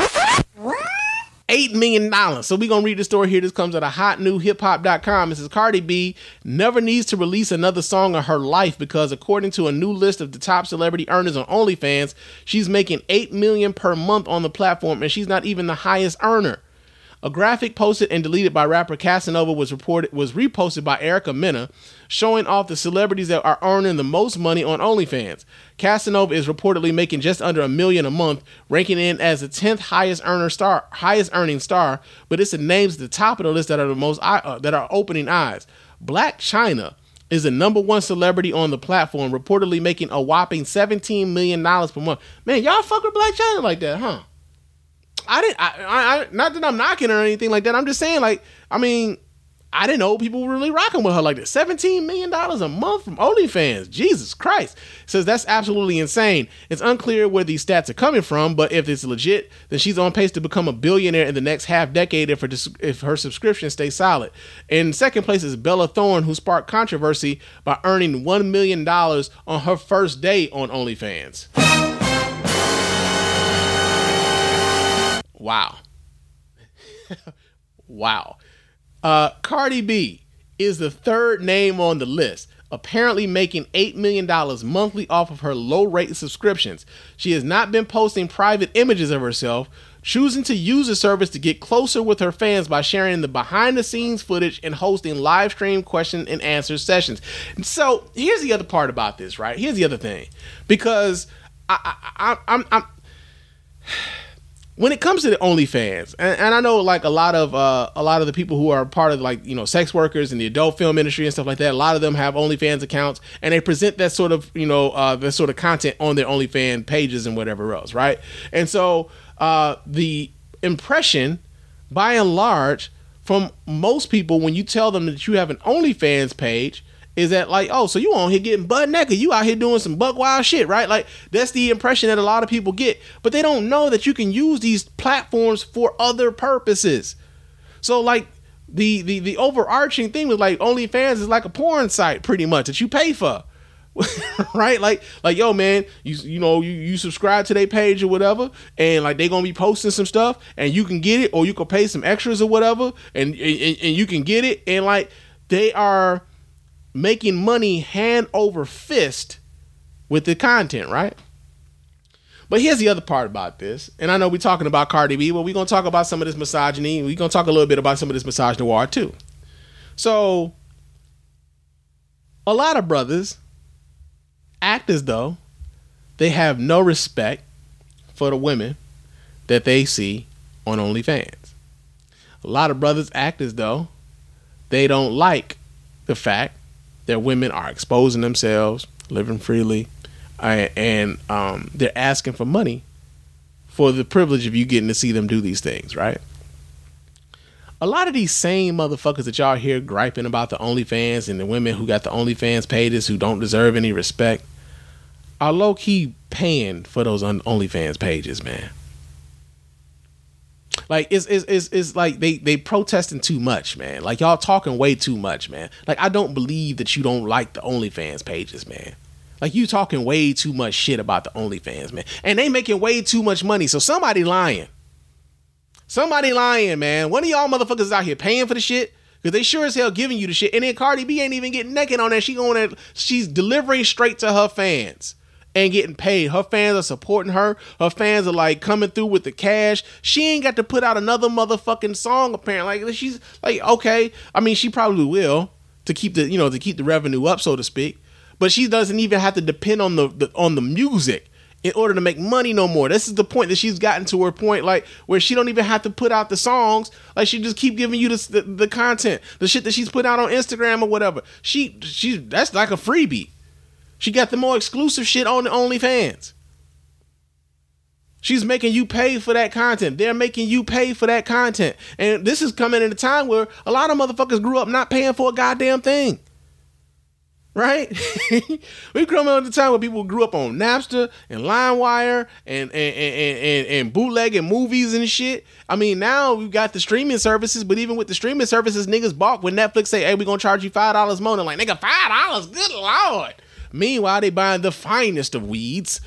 $8 million. So we're going to read the story here. This comes out of hotnewhiphop.com. It says Cardi B never needs to release another song of her life because according to a new list of the top celebrity earners on OnlyFans, she's making $8 million per month on the platform, and she's not even the highest earner. A graphic posted and deleted by rapper Casanova was reposted by Erica Mena, showing off the celebrities that are earning the most money on OnlyFans. Casanova is reportedly making just under $1 million a month, ranking in as the 10th highest earning star. But it's the names at the top of the list that are the most that are opening eyes. Blac Chyna is the number one celebrity on the platform, reportedly making a whopping $17 million per month. Man, y'all fuck with Blac Chyna like that, huh? I not that I'm knocking her or anything like that. I'm just saying, like, I mean, I didn't know people were really rocking with her like that. $17 million a month from OnlyFans. Jesus Christ. Says that's absolutely insane. It's unclear where these stats are coming from, but if it's legit, then she's on pace to become a billionaire in the next half decade if her subscription stays solid. In second place is Bella Thorne, who sparked controversy by earning $1 million on her first day on OnlyFans. Wow. Wow. Cardi B is the third name on the list, apparently making $8 million monthly off of her low-rate subscriptions. She has not been posting private images of herself, choosing to use the service to get closer with her fans by sharing the behind-the-scenes footage and hosting live stream question and answer sessions. So here's the other part about this, right? Here's the other thing, because I'm when it comes to the OnlyFans, and I know like a lot of the people who are part of like, sex workers in the adult film industry and stuff like that, a lot of them have OnlyFans accounts and they present that sort of, that sort of content on their OnlyFans pages and whatever else, right? And so the impression by and large from most people when you tell them that you have an OnlyFans page is that like, oh, so you on here getting butt naked, you out here doing some buck wild shit, right? Like that's the impression that a lot of people get, but they don't know that you can use these platforms for other purposes. So like the overarching thing with like OnlyFans is like a porn site pretty much that you pay for. Right? Like, yo, man, you subscribe to their page or whatever, and like they gonna be posting some stuff, and you can get it, or you can pay some extras or whatever, and you can get it, and like they are making money hand over fist with the content, right? But here's the other part about this, and I know we're talking about Cardi B, but we're gonna talk about some of this misogyny. We're gonna talk a little bit about some of this misogynoir too. So, a lot of brothers act as though they have no respect for the women that they see on OnlyFans. A lot of brothers act as though they don't like the fact that women are exposing themselves, living freely, and they're asking for money for the privilege of you getting to see them do these things, right? A lot of these same motherfuckers that y'all hear griping about the OnlyFans and the women who got the OnlyFans pages who don't deserve any respect are low-key paying for those OnlyFans pages, man. Like, it's like they protesting too much, man. Like, y'all talking way too much, man. Like, I don't believe that you don't like the OnlyFans pages, man. Like, you talking way too much shit about the OnlyFans, man. And they making way too much money, so somebody lying. Somebody lying, man. One of y'all motherfuckers is out here paying for the shit, because they sure as hell giving you the shit. And then Cardi B ain't even getting naked on there. She's delivering straight to her fans and getting paid. Her fans are supporting her. Her fans are like coming through with the cash. She ain't got to put out another motherfucking song apparently. Like, she's like, okay. I mean, she probably will to keep the revenue up, so to speak. But she doesn't even have to depend on the music in order to make money no more. This is the point that she's gotten to her point, like where she don't even have to put out the songs. Like, she just keep giving you the content, the shit that she's put out on Instagram or whatever. She that's like a freebie. She got the more exclusive shit on the OnlyFans. She's making you pay for that content. They're making you pay for that content. And this is coming at a time where a lot of motherfuckers grew up not paying for a goddamn thing. Right? We grew up at the time where people grew up on Napster and LimeWire and bootlegging movies and shit. I mean, now we've got the streaming services, but even with the streaming services, niggas balk when Netflix say, hey, we're going to charge you $5 more. And like, nigga, $5? Good Lord. Meanwhile, they buying the finest of weeds.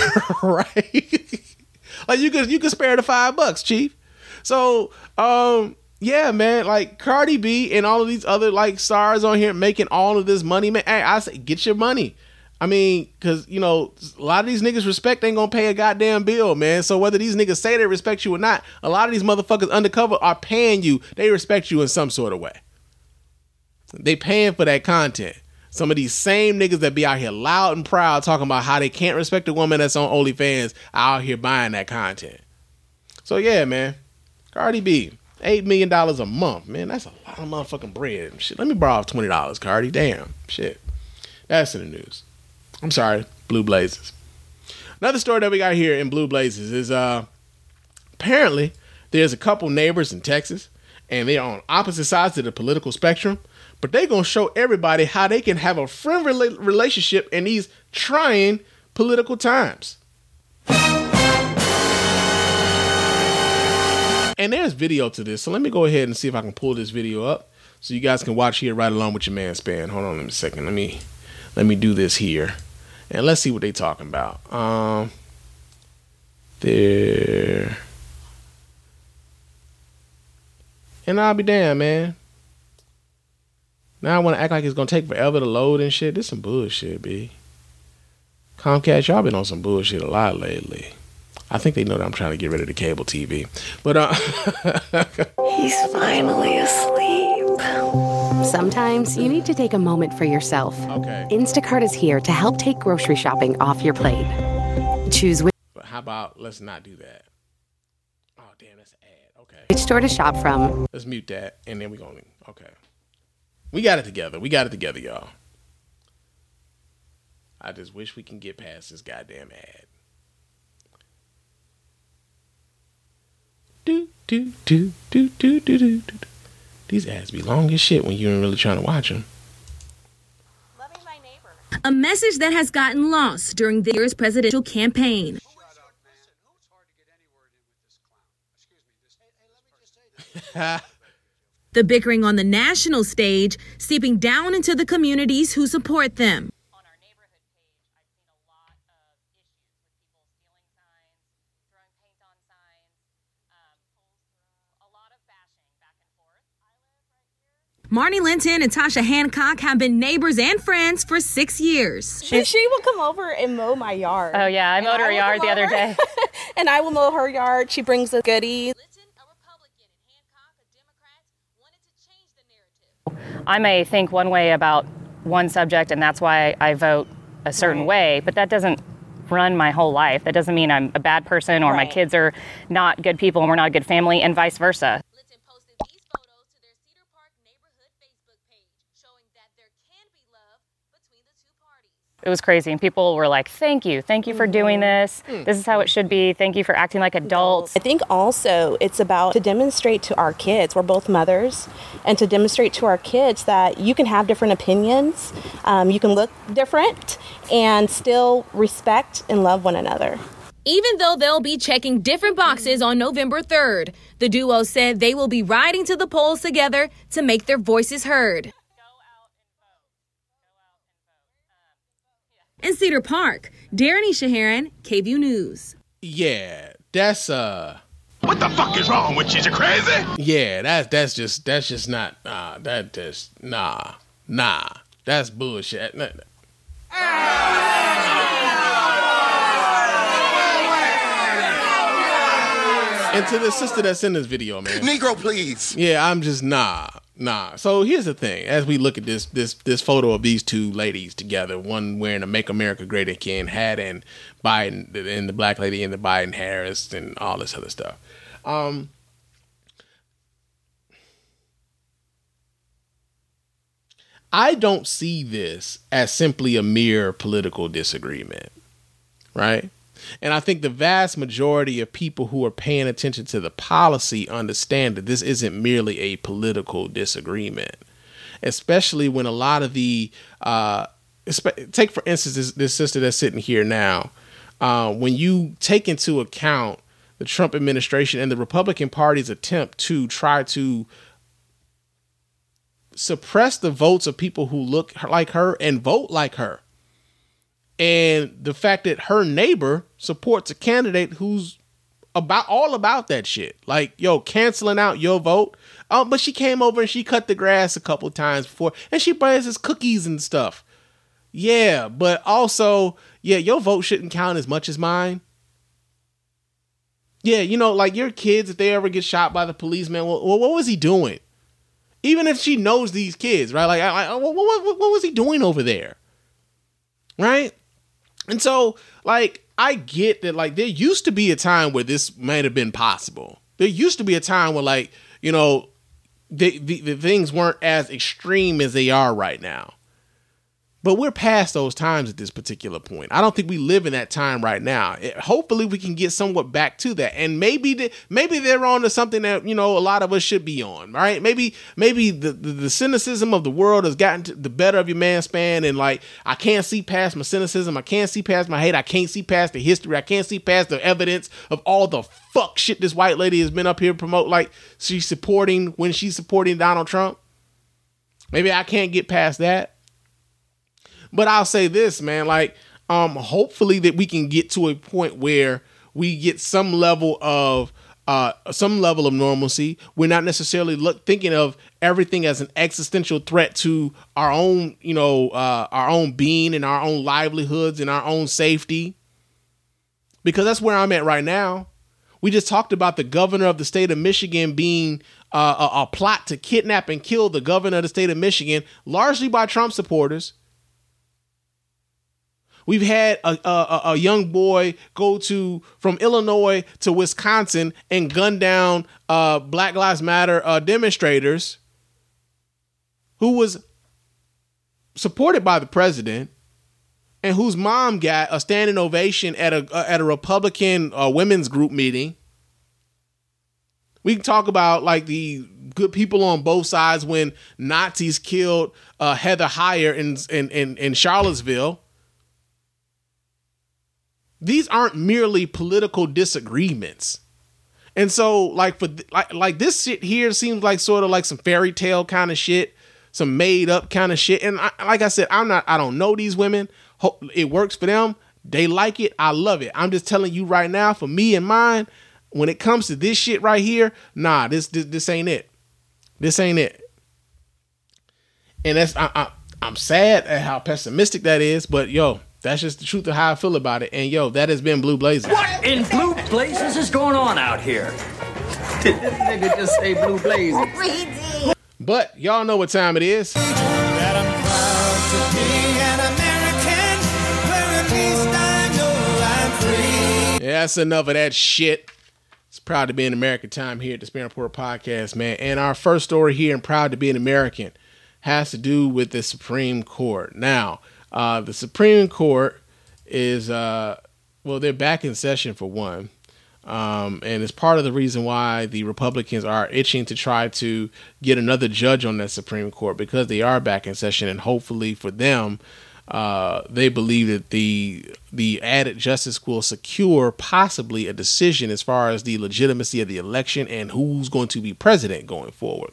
Right? Like, you could spare the $5, Chief. So, yeah, man, like Cardi B and all of these other like stars on here making all of this money, man. Hey, I say, get your money. I mean, because, you know, a lot of these niggas respect ain't gonna pay a goddamn bill, man. So whether these niggas say they respect you or not, a lot of these motherfuckers undercover are paying you. They respect you in some sort of way. They paying for that content. Some of these same niggas that be out here loud and proud talking about how they can't respect a woman that's on OnlyFans are out here buying that content. So yeah, man, Cardi B. $8 million a month, man. That's a lot of motherfucking bread. Shit, let me borrow $20, Cardi. Damn, shit. That's in the news. I'm sorry, Blue Blazers. Another story that we got here in Blue Blazers is apparently there's a couple neighbors in Texas, and they're on opposite sides of the political spectrum, but they're gonna show everybody how they can have a friendly relationship in these trying political times. And there's video to this, so let me go ahead and see if I can pull this video up so you guys can watch here right along with your man Span. Hold on, let me a second. Let me do this here, and let's see what they talking about. There, and I'll be damned, man. Now I want to act like it's gonna take forever to load and shit. This some bullshit, B. Comcast, y'all been on some bullshit a lot lately. I think they know that I'm trying to get rid of the cable TV. But he's finally asleep. Sometimes you need to take a moment for yourself. Okay. Instacart is here to help take grocery shopping off your plate. Choose which. But how about let's not do that? Oh damn, that's an ad. Okay. Which store to shop from. Let's mute that, and then we're gonna. Okay. We got it together. We got it together, y'all. I just wish we can get past this goddamn ad. These ads be long as shit when you ain't really trying to watch them. A message that has gotten lost during this year's presidential campaign. The bickering on the national stage seeping down into the communities who support them. Marnie Linton and Tasha Hancock have been neighbors and friends for 6 years. She will come over and mow my yard. Oh, yeah. I mowed her yard the other day. And I will mow her yard. She brings the goodies. I may think one way about one subject, and that's why I vote a certain way, but that doesn't run my whole life. That doesn't mean I'm a bad person or my kids are not good people and we're not a good family, and vice versa. Linton posted these photos to their Cedar Park neighborhood Facebook page, showing that there can be love between the two parties. It was crazy, and people were like, thank you for doing this. This is how it should be. Thank you for acting like adults. I think also it's about to demonstrate to our kids, we're both mothers, and to demonstrate to our kids that you can have different opinions, you can look different, and still respect and love one another. Even though they'll be checking different boxes on November 3rd, the duo said they will be riding to the polls together to make their voices heard. In Cedar Park, Darren Shaharan, KVUE News. Yeah, that's What the fuck is wrong with you? You crazy? Yeah, that's just not nah. That's bullshit. And to the sister that's in this video, man. Negro, please. Yeah, I'm just nah. So here's the thing: as we look at this photo of these two ladies together, one wearing a "Make America Great Again" hat, and Biden, and the black lady in the Biden Harris, and all this other stuff. I don't see this as simply a mere political disagreement, right? And I think the vast majority of people who are paying attention to the policy understand that this isn't merely a political disagreement, especially when a lot of the, take for instance, this sister that's sitting here now, when you take into account the Trump administration and the Republican Party's attempt to try to suppress the votes of people who look like her and vote like her. And the fact that her neighbor supports a candidate who's all about that shit. Like, yo, canceling out your vote. But she came over and she cut the grass a couple times before, and she brings us cookies and stuff. Yeah, but also, your vote shouldn't count as much as mine. Yeah, like your kids, if they ever get shot by the police, man, well, what was he doing? Even if she knows these kids, right? Like, what was he doing over there? Right? And so, like, I get that, like, there used to be a time where this might have been possible. There used to be a time where, like, the things weren't as extreme as they are right now. But we're past those times at this particular point. I don't think we live in that time right now. Hopefully we can get somewhat back to that. And maybe they're on to something that, a lot of us should be on, right? Maybe the cynicism of the world has gotten to the better of your man span. And like, I can't see past my cynicism. I can't see past my hate. I can't see past the history. I can't see past the evidence of all the fuck shit this white lady has been up here promote. Like she's supporting Donald Trump. Maybe I can't get past that. But I'll say this, man, like, hopefully that we can get to a point where we get some level of normalcy. We're not necessarily thinking of everything as an existential threat to our own, our own being and our own livelihoods and our own safety. Because that's where I'm at right now. We just talked about the governor of the state of Michigan being a plot to kidnap and kill the governor of the state of Michigan, largely by Trump supporters. We've had a young boy go from Illinois to Wisconsin and gun down Black Lives Matter demonstrators who was supported by the president and whose mom got a standing ovation at a Republican women's group meeting. We can talk about like the good people on both sides when Nazis killed Heather Heyer in Charlottesville. These aren't merely political disagreements. And so like like this shit here seems like sort of like some fairy tale kind of shit, some made up kind of shit. And like I said, I don't know these women. It works for them. They like it. I love it. I'm just telling you right now, for me and mine, when it comes to this shit right here, nah, this ain't it. This ain't it. And that's I'm sad at how pessimistic that is, but yo, that's just the truth of how I feel about it. And yo, that has been Blue Blazers. What in blue blazes is going on out here? This nigga just say blue blazes. But y'all know what time it is. That I'm proud to be an American, where at least I know I'm free. Yeah, that's enough of that shit. It's Proud to Be an American time here at the Spin Report Podcast, man. And our first story here in Proud to Be an American has to do with the Supreme Court. Now, the Supreme Court is, they're back in session for one. And it's part of the reason why the Republicans are itching to try to get another judge on that Supreme Court, because they are back in session. And hopefully for them, they believe that the added justice will secure possibly a decision as far as the legitimacy of the election and who's going to be president going forward.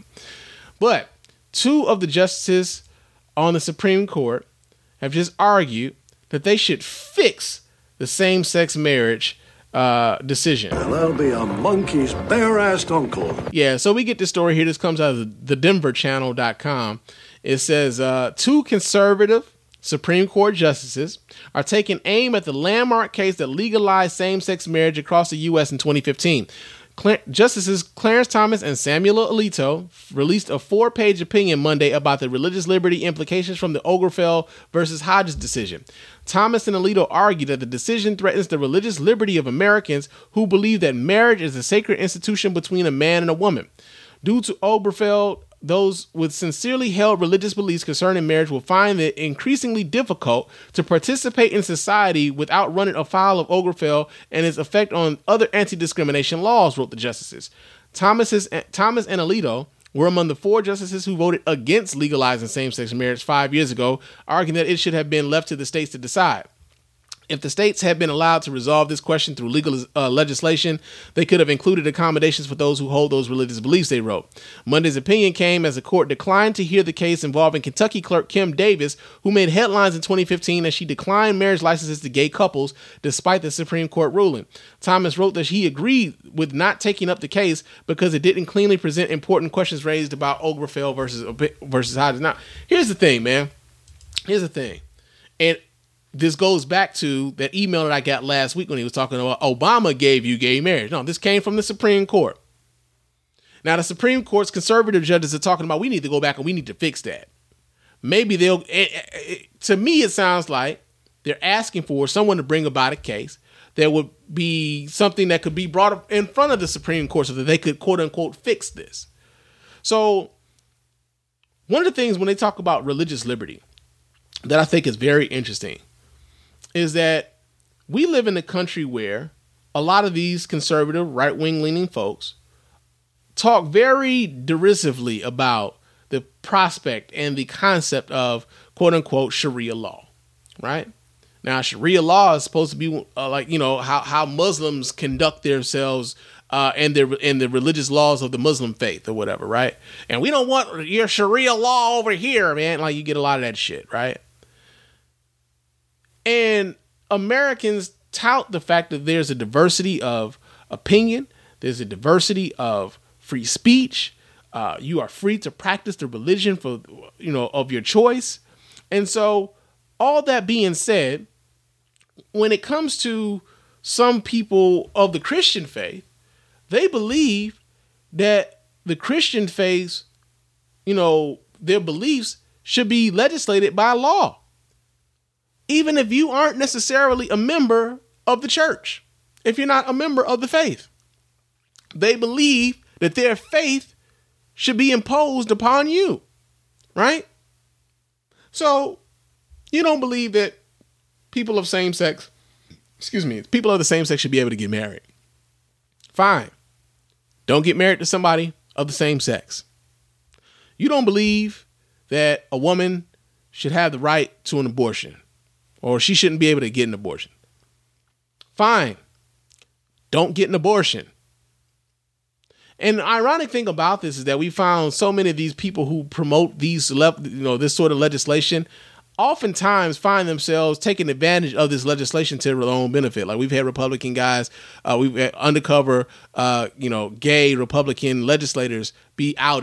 But two of the justices on the Supreme Court have just argued that they should fix the same-sex marriage decision. And that'll be a monkey's bare-assed uncle. Yeah, so we get this story here. This comes out of the denverchannel.com. It says, two conservative Supreme Court justices are taking aim at the landmark case that legalized same-sex marriage across the U.S. in 2015. Justices Clarence Thomas and Samuel Alito released a 4-page opinion Monday about the religious liberty implications from the Obergefell versus Hodges decision. Thomas and Alito argued that the decision threatens the religious liberty of Americans who believe that marriage is a sacred institution between a man and a woman. Due to Obergefell, those with sincerely held religious beliefs concerning marriage will find it increasingly difficult to participate in society without running afoul of Obergefell and its effect on other anti-discrimination laws, wrote the justices. Thomas and Alito were among the 4 justices who voted against legalizing same-sex marriage 5 years ago, arguing that it should have been left to the states to decide. If the states had been allowed to resolve this question through legal legislation, they could have included accommodations for those who hold those religious beliefs, they wrote. Monday's opinion came as the court declined to hear the case involving Kentucky clerk Kim Davis, who made headlines in 2015 as she declined marriage licenses to gay couples despite the Supreme Court ruling. Thomas wrote that he agreed with not taking up the case because it didn't cleanly present important questions raised about Obergefell versus Hodges. Now, here's the thing, man. Here's the thing. And this goes back to that email that I got last week when he was talking about Obama gave you gay marriage. No, this came from the Supreme Court. Now, the Supreme Court's conservative judges are talking about we need to go back and we need to fix that. Maybe they'll, to me, it sounds like they're asking for someone to bring about a case that would be something that could be brought up in front of the Supreme Court so that they could, quote unquote, fix this. So one of the things when they talk about religious liberty that I think is very interesting is that we live in a country where a lot of these conservative, right-wing leaning folks talk very derisively about the prospect and the concept of quote-unquote Sharia law, right? Now, Sharia law is supposed to be how Muslims conduct themselves and the religious laws of the Muslim faith or whatever, right? And we don't want your Sharia law over here, man. Like, you get a lot of that shit, right? And Americans tout the fact that there's a diversity of opinion, there's a diversity of free speech. You are free to practice the religion of your choice. And so, all that being said, when it comes to some people of the Christian faith, they believe that the Christian faith, their beliefs should be legislated by law, even if you aren't necessarily a member of the church, if you're not a member of the faith. They believe that their faith should be imposed upon you, right? So you don't believe that people of the same sex should be able to get married. Fine. Don't get married to somebody of the same sex. You don't believe that a woman should have the right to an abortion, or she shouldn't be able to get an abortion. Fine. Don't get an abortion. And the ironic thing about this is that we found so many of these people who promote this sort of legislation oftentimes find themselves taking advantage of this legislation to their own benefit. Like, we've had Republican guys, we've had undercover, gay Republican legislators be outed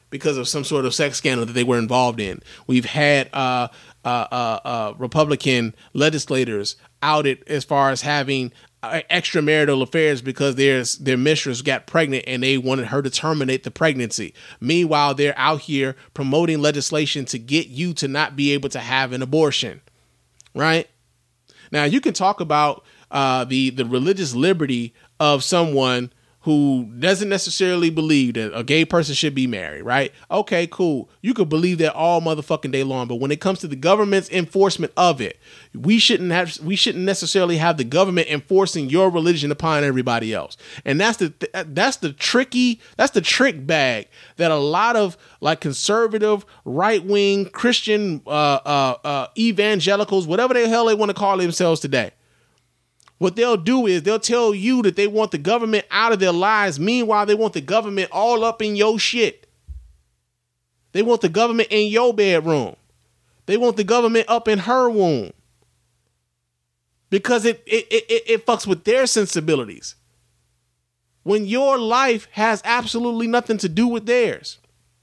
because of some sort of sex scandal that they were involved in. We've had Republican legislators outed as far as having extramarital affairs because their mistress got pregnant and they wanted her to terminate the pregnancy. Meanwhile, they're out here promoting legislation to get you to not be able to have an abortion. Right? Now, you can talk about the religious liberty of someone who doesn't necessarily believe that a gay person should be married, right? Okay, cool. You could believe that all motherfucking day long, but when it comes to the government's enforcement of it, we shouldn't necessarily have the government enforcing your religion upon everybody else. And that's the trick bag that a lot of like conservative, right-wing Christian evangelicals, whatever the hell they want to call themselves today. What they'll do is they'll tell you that they want the government out of their lives. Meanwhile, they want the government all up in your shit. They want the government in your bedroom. They want the government up in her womb. Because it fucks with their sensibilities. When your life has absolutely nothing to do with theirs.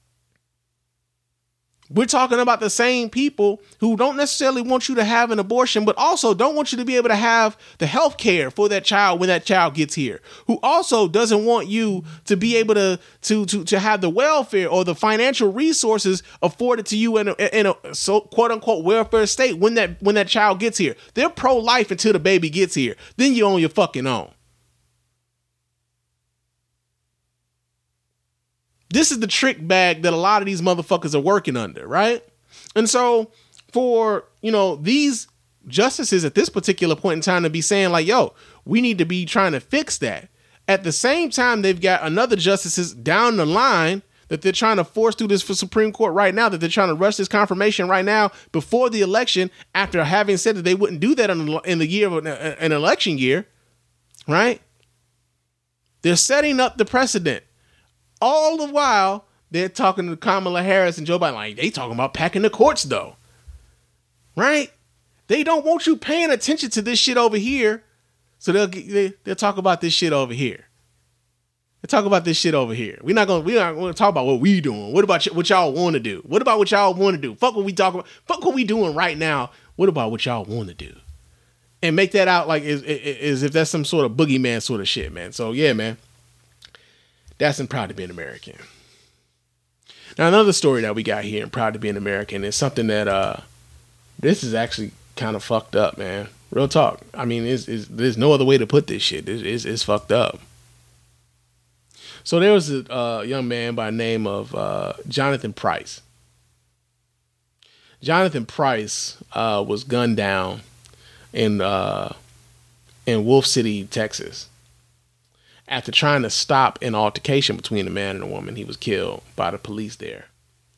We're talking about the same people who don't necessarily want you to have an abortion, but also don't want you to be able to have the health care for that child when that child gets here. Who also doesn't want you to be able to have the welfare or the financial resources afforded to you in a so quote unquote welfare state when that child gets here. They're pro-life until the baby gets here. Then you're on your fucking own. This is the trick bag that a lot of these motherfuckers are working under, right? And so for, these justices at this particular point in time to be saying like, yo, we need to be trying to fix that. At the same time, they've got another justices down the line that they're trying to force through this for Supreme Court right now, that they're trying to rush this confirmation right now before the election, after having said that they wouldn't do that in the year of an election year, right? They're setting up the precedent. All the while, they're talking to Kamala Harris and Joe Biden like, they talking about packing the courts, though. Right? They don't want you paying attention to this shit over here, so they'll talk about this shit over here. They talk about this shit over here. We're not gonna talk about what we doing. What about what y'all want to do? What about what y'all want to do? Fuck what we talking about. Fuck what we doing right now. What about what y'all want to do? And make that out like as if that's some sort of boogeyman sort of shit, man. So yeah, man. That's in Proud to Be an American. Now, another story that we got here in Proud to Be an American is something that this is actually kind of fucked up, man. Real talk. I mean, there's no other way to put this shit. It's fucked up. So there was a young man by the name of Jonathan Price. Jonathan Price was gunned down in Wolf City, Texas. After trying to stop an altercation between a man and a woman, he was killed by the police there.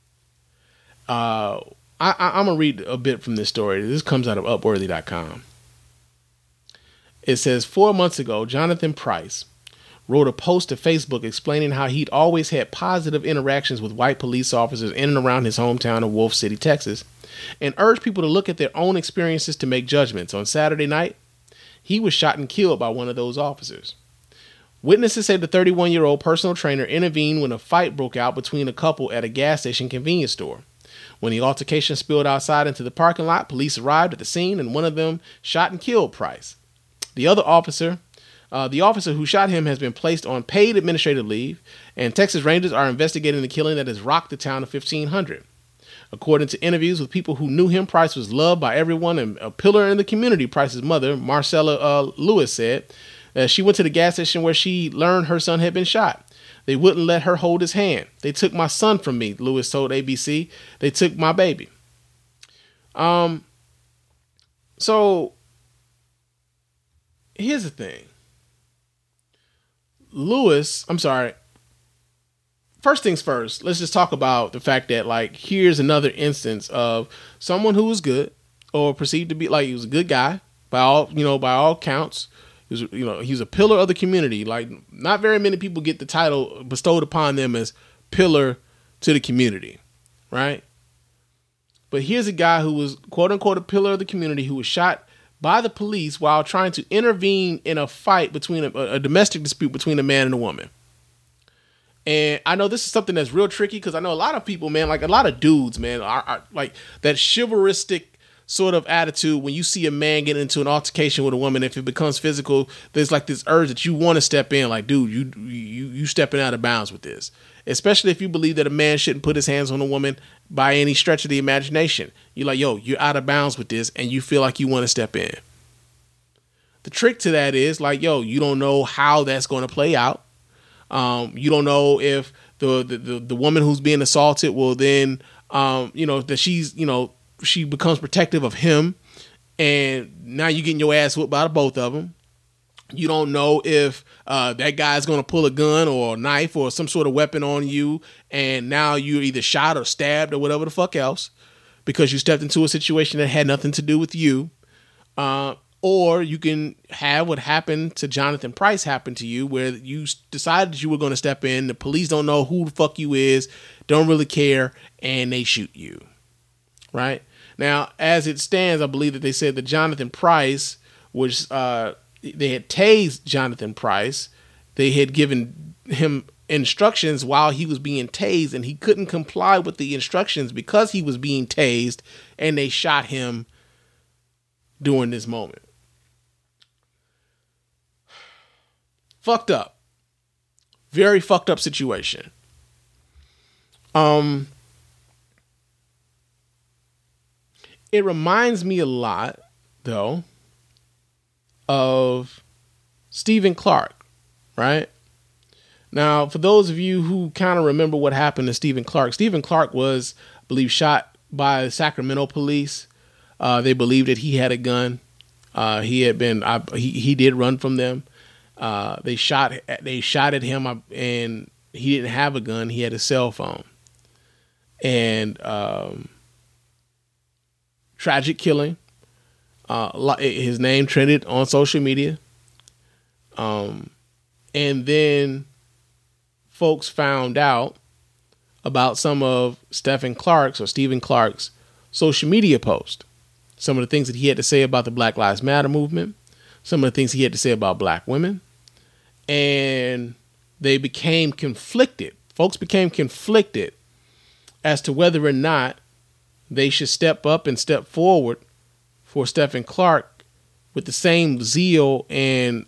I'm going to read a bit from this story. This comes out of Upworthy.com. It says, 4 months ago, Jonathan Price wrote a post to Facebook explaining how he'd always had positive interactions with white police officers in and around his hometown of Wolf City, Texas, and urged people to look at their own experiences to make judgments. On Saturday night, he was shot and killed by one of those officers. Witnesses say the 31-year-old personal trainer intervened when a fight broke out between a couple at a gas station convenience store. When the altercation spilled outside into the parking lot, police arrived at the scene and one of them shot and killed Price. The officer who shot him has been placed on paid administrative leave, and Texas Rangers are investigating the killing that has rocked the town of 1500. According to interviews with people who knew him, Price was loved by everyone and a pillar in the community, Price's mother, Marcella Lewis, said. She went to the gas station where she learned her son had been shot. They wouldn't let her hold his hand. They took my son from me, Lewis told ABC. They took my baby. So here's the thing. First things first, let's just talk about the fact that, like, here's another instance of someone who was good or perceived to be like he was a good guy by all counts. He was a pillar of the community. Like, not very many people get the title bestowed upon them as pillar to the community, right? But here's a guy who was, quote unquote, a pillar of the community who was shot by the police while trying to intervene in a fight between a domestic dispute between a man and a woman. And I know this is something that's real tricky because I know a lot of people, man, like a lot of dudes, man, are like that chivalristic sort of attitude. When you see a man get into an altercation with a woman, if it becomes physical, there's like this urge that you want to step in, like, dude, you stepping out of bounds with this. Especially if you believe that a man shouldn't put his hands on a woman by any stretch of the imagination. You're like, yo, you're out of bounds with this, and you feel like you want to step in. The trick to that is like, yo, you don't know how that's going to play out. You don't know if the woman who's being assaulted will then, that she's, she becomes protective of him, and now you're getting your ass whooped by both of them. You don't know if that guy's going to pull a gun or a knife or some sort of weapon on you, and now you're either shot or stabbed or whatever the fuck else because you stepped into a situation that had nothing to do with you. Or you can have what happened to Jonathan Pryce happen to you, where you decided you were going to step in. The police don't know who the fuck you is, don't really care, and they shoot you. Right? Now, as it stands, I believe that they said that Jonathan Pryce was, they had tased Jonathan Pryce. They had given him instructions while he was being tased, and he couldn't comply with the instructions because he was being tased, and they shot him during this moment. Fucked up. Very fucked up situation. It reminds me a lot, though, of Stephen Clark, right? Now, for those of you who kind of remember what happened to Stephen Clark was, I believe, shot by the Sacramento police. They believed that he had a gun. He did run from them. They shot at him, and he didn't have a gun. He had a cell phone. And tragic killing. His name trended on social media. And then folks found out about some of Stephen Clark's social media posts. Some of the things that he had to say about the Black Lives Matter movement. Some of the things he had to say about black women. And they became conflicted. Folks became conflicted as to whether or not they should step up and step forward for Stephen Clark with the same zeal and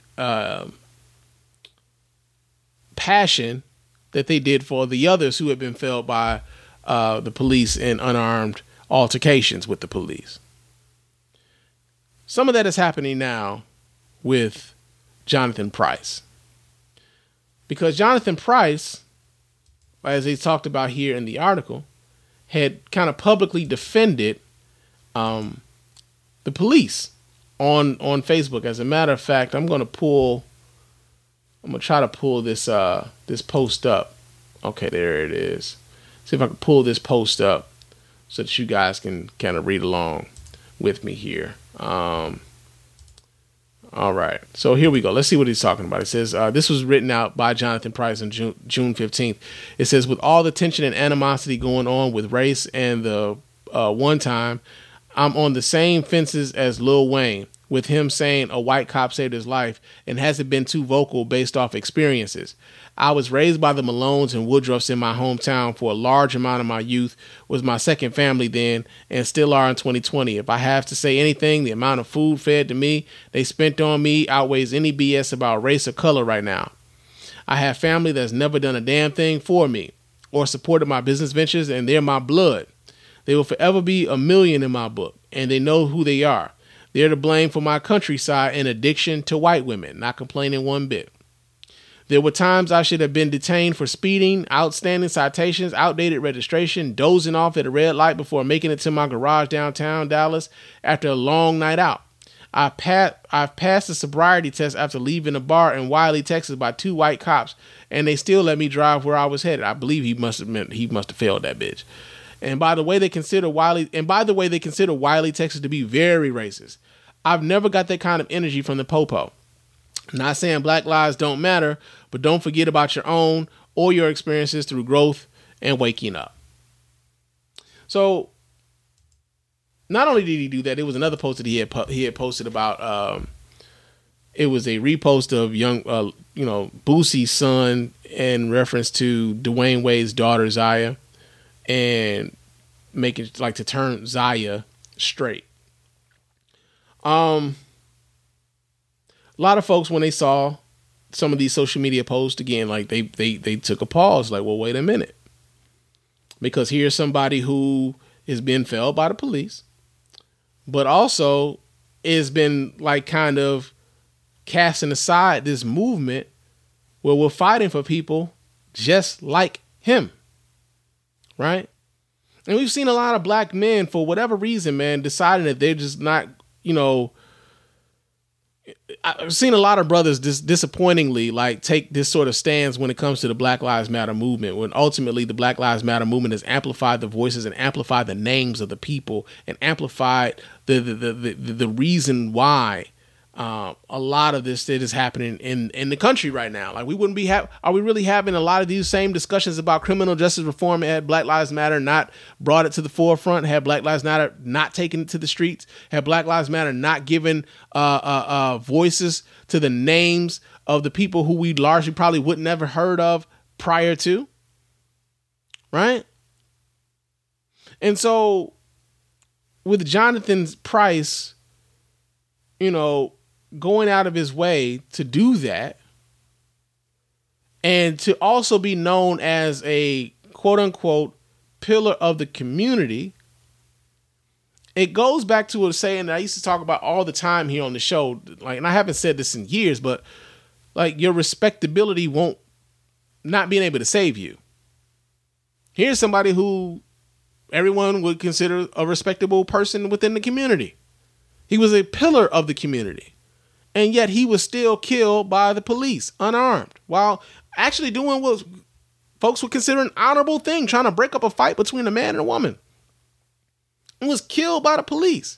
passion that they did for the others who had been felled by the police in unarmed altercations with the police. Some of that is happening now with Jonathan Pryce. Because Jonathan Pryce, as they talked about here in the article, had kind of publicly defended the police on Facebook. As a matter of fact, I'm going to try to pull this post up. Okay, there it is. See if I can pull this post up so that you guys can kind of read along with me here. All right. So here we go. Let's see what he's talking about. It says, this was written out by Jonathan Pryce on June 15th. It says, with all the tension and animosity going on with race and the one time, I'm on the same fences as Lil Wayne, with him saying a white cop saved his life and hasn't been too vocal based off experiences. I was raised by the Malones and Woodruffs in my hometown for a large amount of my youth, was my second family then, and still are in 2020. If I have to say anything, the amount of food fed to me they spent on me outweighs any BS about race or color right now. I have family that's never done a damn thing for me or supported my business ventures, and they're my blood. They will forever be a million in my book, and they know who they are. They're to blame for my countryside and addiction to white women, not complaining one bit. There were times I should have been detained for speeding, outstanding citations, outdated registration, dozing off at a red light before making it to my garage downtown Dallas after a long night out. I've passed the sobriety test after leaving a bar in Wiley, Texas by 2 white cops, and they still let me drive where I was headed. I believe he must have failed that bitch. And by the way, they consider Wiley, Texas to be very racist. I've never got that kind of energy from the popo. Not saying black lives don't matter, but don't forget about your own or your experiences through growth and waking up. So, not only did he do that, there was another post that he had posted about It was a repost of young, Boosie's son in reference to Dwayne Wade's daughter, Zaya, and making like to turn Zaya straight. A lot of folks, when they saw some of these social media posts again, like they took a pause, like, well, wait a minute. Because here's somebody who is being felled by the police, but also has been like kind of casting aside this movement where we're fighting for people just like him. Right? And we've seen a lot of black men, for whatever reason, man, deciding that they're just not, I've seen a lot of brothers disappointingly like take this sort of stance when it comes to the Black Lives Matter movement, when ultimately the Black Lives Matter movement has amplified the voices and amplified the names of the people and amplified the reason why a lot of this shit is happening in the country right now. Like, we wouldn't be are we really having a lot of these same discussions about criminal justice reform had Black Lives Matter not brought it to the forefront, had Black Lives Matter not taken it to the streets, had Black Lives Matter not given voices to the names of the people who we largely probably would never heard of prior to, right? And so with Jonathan Price, going out of his way to do that, and to also be known as a quote unquote pillar of the community, it goes back to a saying that I used to talk about all the time here on the show. Like, and I haven't said this in years, but like, your respectability won't not being able to save you. Here's somebody who everyone would consider a respectable person within the community. He was a pillar of the community. And yet he was still killed by the police, unarmed, while actually doing what folks would consider an honorable thing, trying to break up a fight between a man and a woman. And was killed by the police.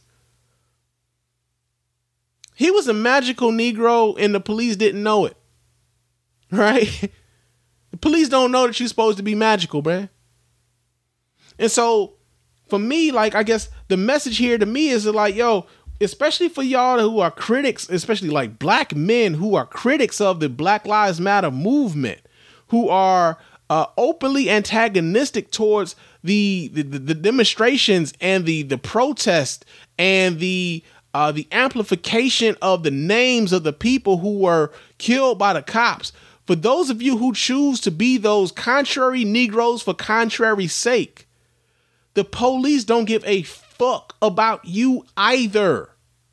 He was a magical Negro and the police didn't know it. Right? The police don't know that you're supposed to be magical, bruh. And so for me, like, I guess the message here to me is like, yo, especially for y'all who are critics, especially like black men who are critics of the Black Lives Matter movement, who are openly antagonistic towards the demonstrations and the protest and the amplification of the names of the people who were killed by the cops. For those of you who choose to be those contrary Negroes for contrary sake, the police don't give a fuck about you either.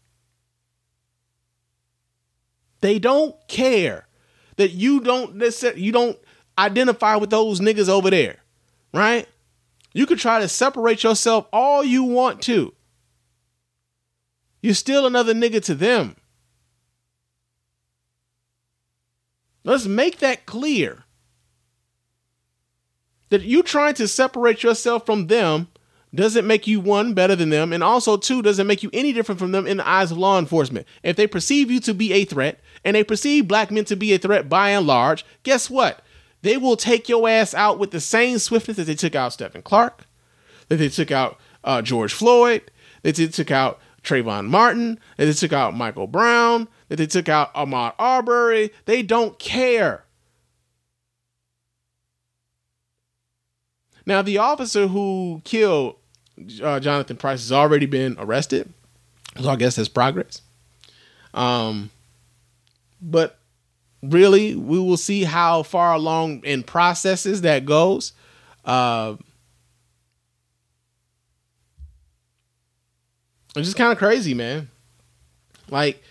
They don't care that you don't identify with those niggas over there, right? You could try to separate yourself all you want to. You're still another nigga to them. Let's make that clear. That you trying to separate yourself from them doesn't make you, one, better than them, and also, two, doesn't make you any different from them in the eyes of law enforcement. If they perceive you to be a threat, and they perceive black men to be a threat by and large, guess what? They will take your ass out with the same swiftness that they took out Stephen Clark, that they took out George Floyd, that they took out Trayvon Martin, that they took out Michael Brown, that they took out Ahmaud Arbery. They don't care. Now, the officer who killed Jonathan Price has already been arrested, so I guess that's progress. But really, we will see how far along in processes that goes. It's just kind of crazy, man. Like,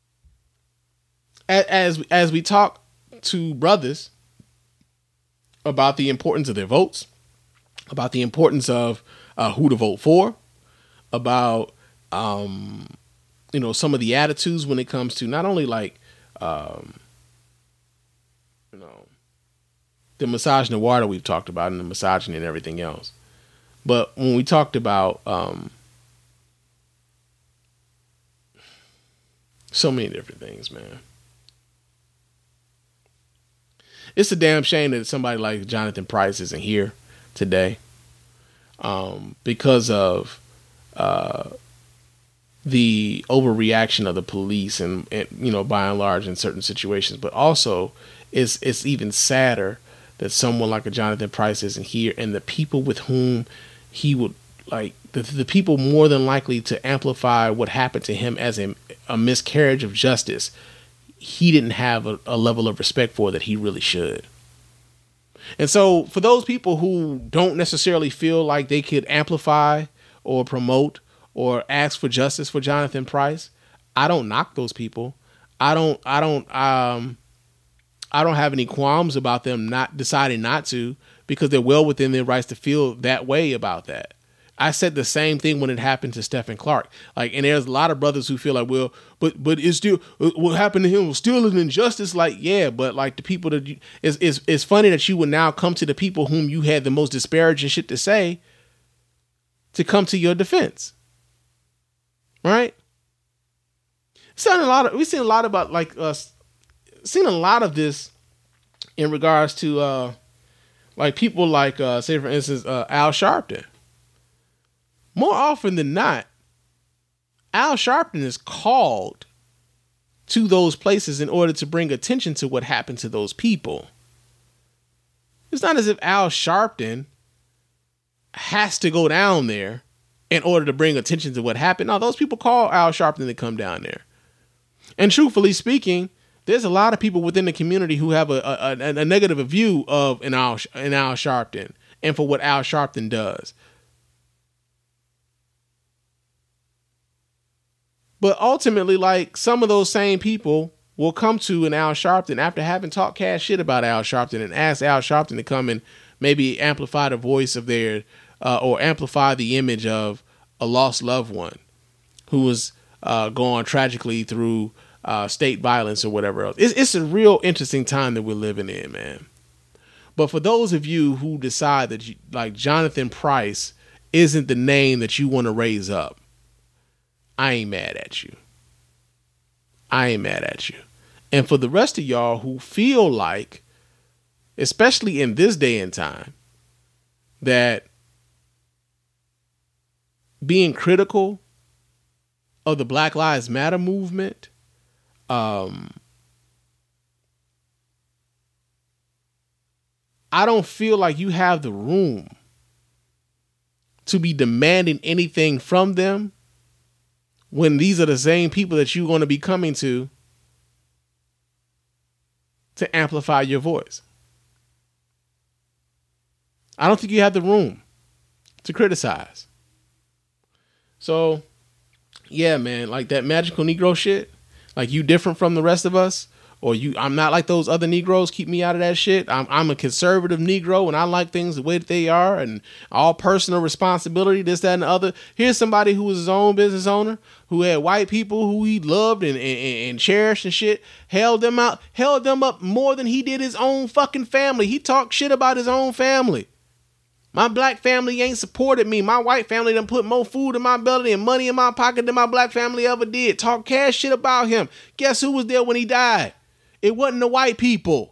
as we talk to brothers about the importance of their votes, about the importance of who to vote for, about some of the attitudes when it comes to not only like the misogynoir that we've talked about and the misogyny and everything else, but when we talked about so many different things, man. It's a damn shame that somebody like Jonathan Price isn't here today, because of the overreaction of the police and you know, by and large in certain situations, but also it's even sadder that someone like a Jonathan Pryce isn't here, and the people with whom he would like the people more than likely to amplify what happened to him as a miscarriage of justice, he didn't have a level of respect for that he really should. And so for those people who don't necessarily feel like they could amplify or promote or ask for justice for Jonathan Pryce, I don't knock those people. I don't have any qualms about them not deciding not to, because they're well within their rights to feel that way about that. I said the same thing when it happened to Stephen Clark. Like, and there's a lot of brothers who feel like, well, but it's still, what happened to him was still an injustice. Like, yeah, but like the people that it's funny that you would now come to the people whom you had the most disparaging shit to say to come to your defense. Right? We've seen a lot about like seen a lot of this in regards to like people like say for instance Al Sharpton. More often than not, Al Sharpton is called to those places in order to bring attention to what happened to those people. It's not as if Al Sharpton has to go down there in order to bring attention to what happened. No, those people call Al Sharpton to come down there. And truthfully speaking, there's a lot of people within the community who have a negative view of an Al Sharpton and for what Al Sharpton does. But ultimately, like, some of those same people will come to an Al Sharpton after having talked cash shit about Al Sharpton and ask Al Sharpton to come and maybe amplify the voice of their or amplify the image of a lost loved one who was going tragically through state violence or whatever else. It's a real interesting time that we're living in, man. But for those of you who decide that like Jonathan Pryce isn't the name that you want to raise up, I ain't mad at you. I ain't mad at you. And for the rest of y'all who feel like, especially in this day and time, that being critical of the Black Lives Matter movement, I don't feel like you have the room to be demanding anything from them when these are the same people that you're going to be coming to amplify your voice. I don't think you have the room to criticize. So, yeah, man, like that magical Negro shit, like you different from the rest of us, or I'm not like those other Negroes, keep me out of that shit. I'm a conservative Negro and I like things the way that they are and all personal responsibility, this, that, and the other. Here's somebody who was his own business owner, who had white people who he loved and cherished and shit, held them up more than he did his own fucking family. He talked shit about his own family. My black family ain't supported me. My white family done put more food in my belly and money in my pocket than my black family ever did. Talk cash shit about him. Guess who was there when he died? It wasn't the white people.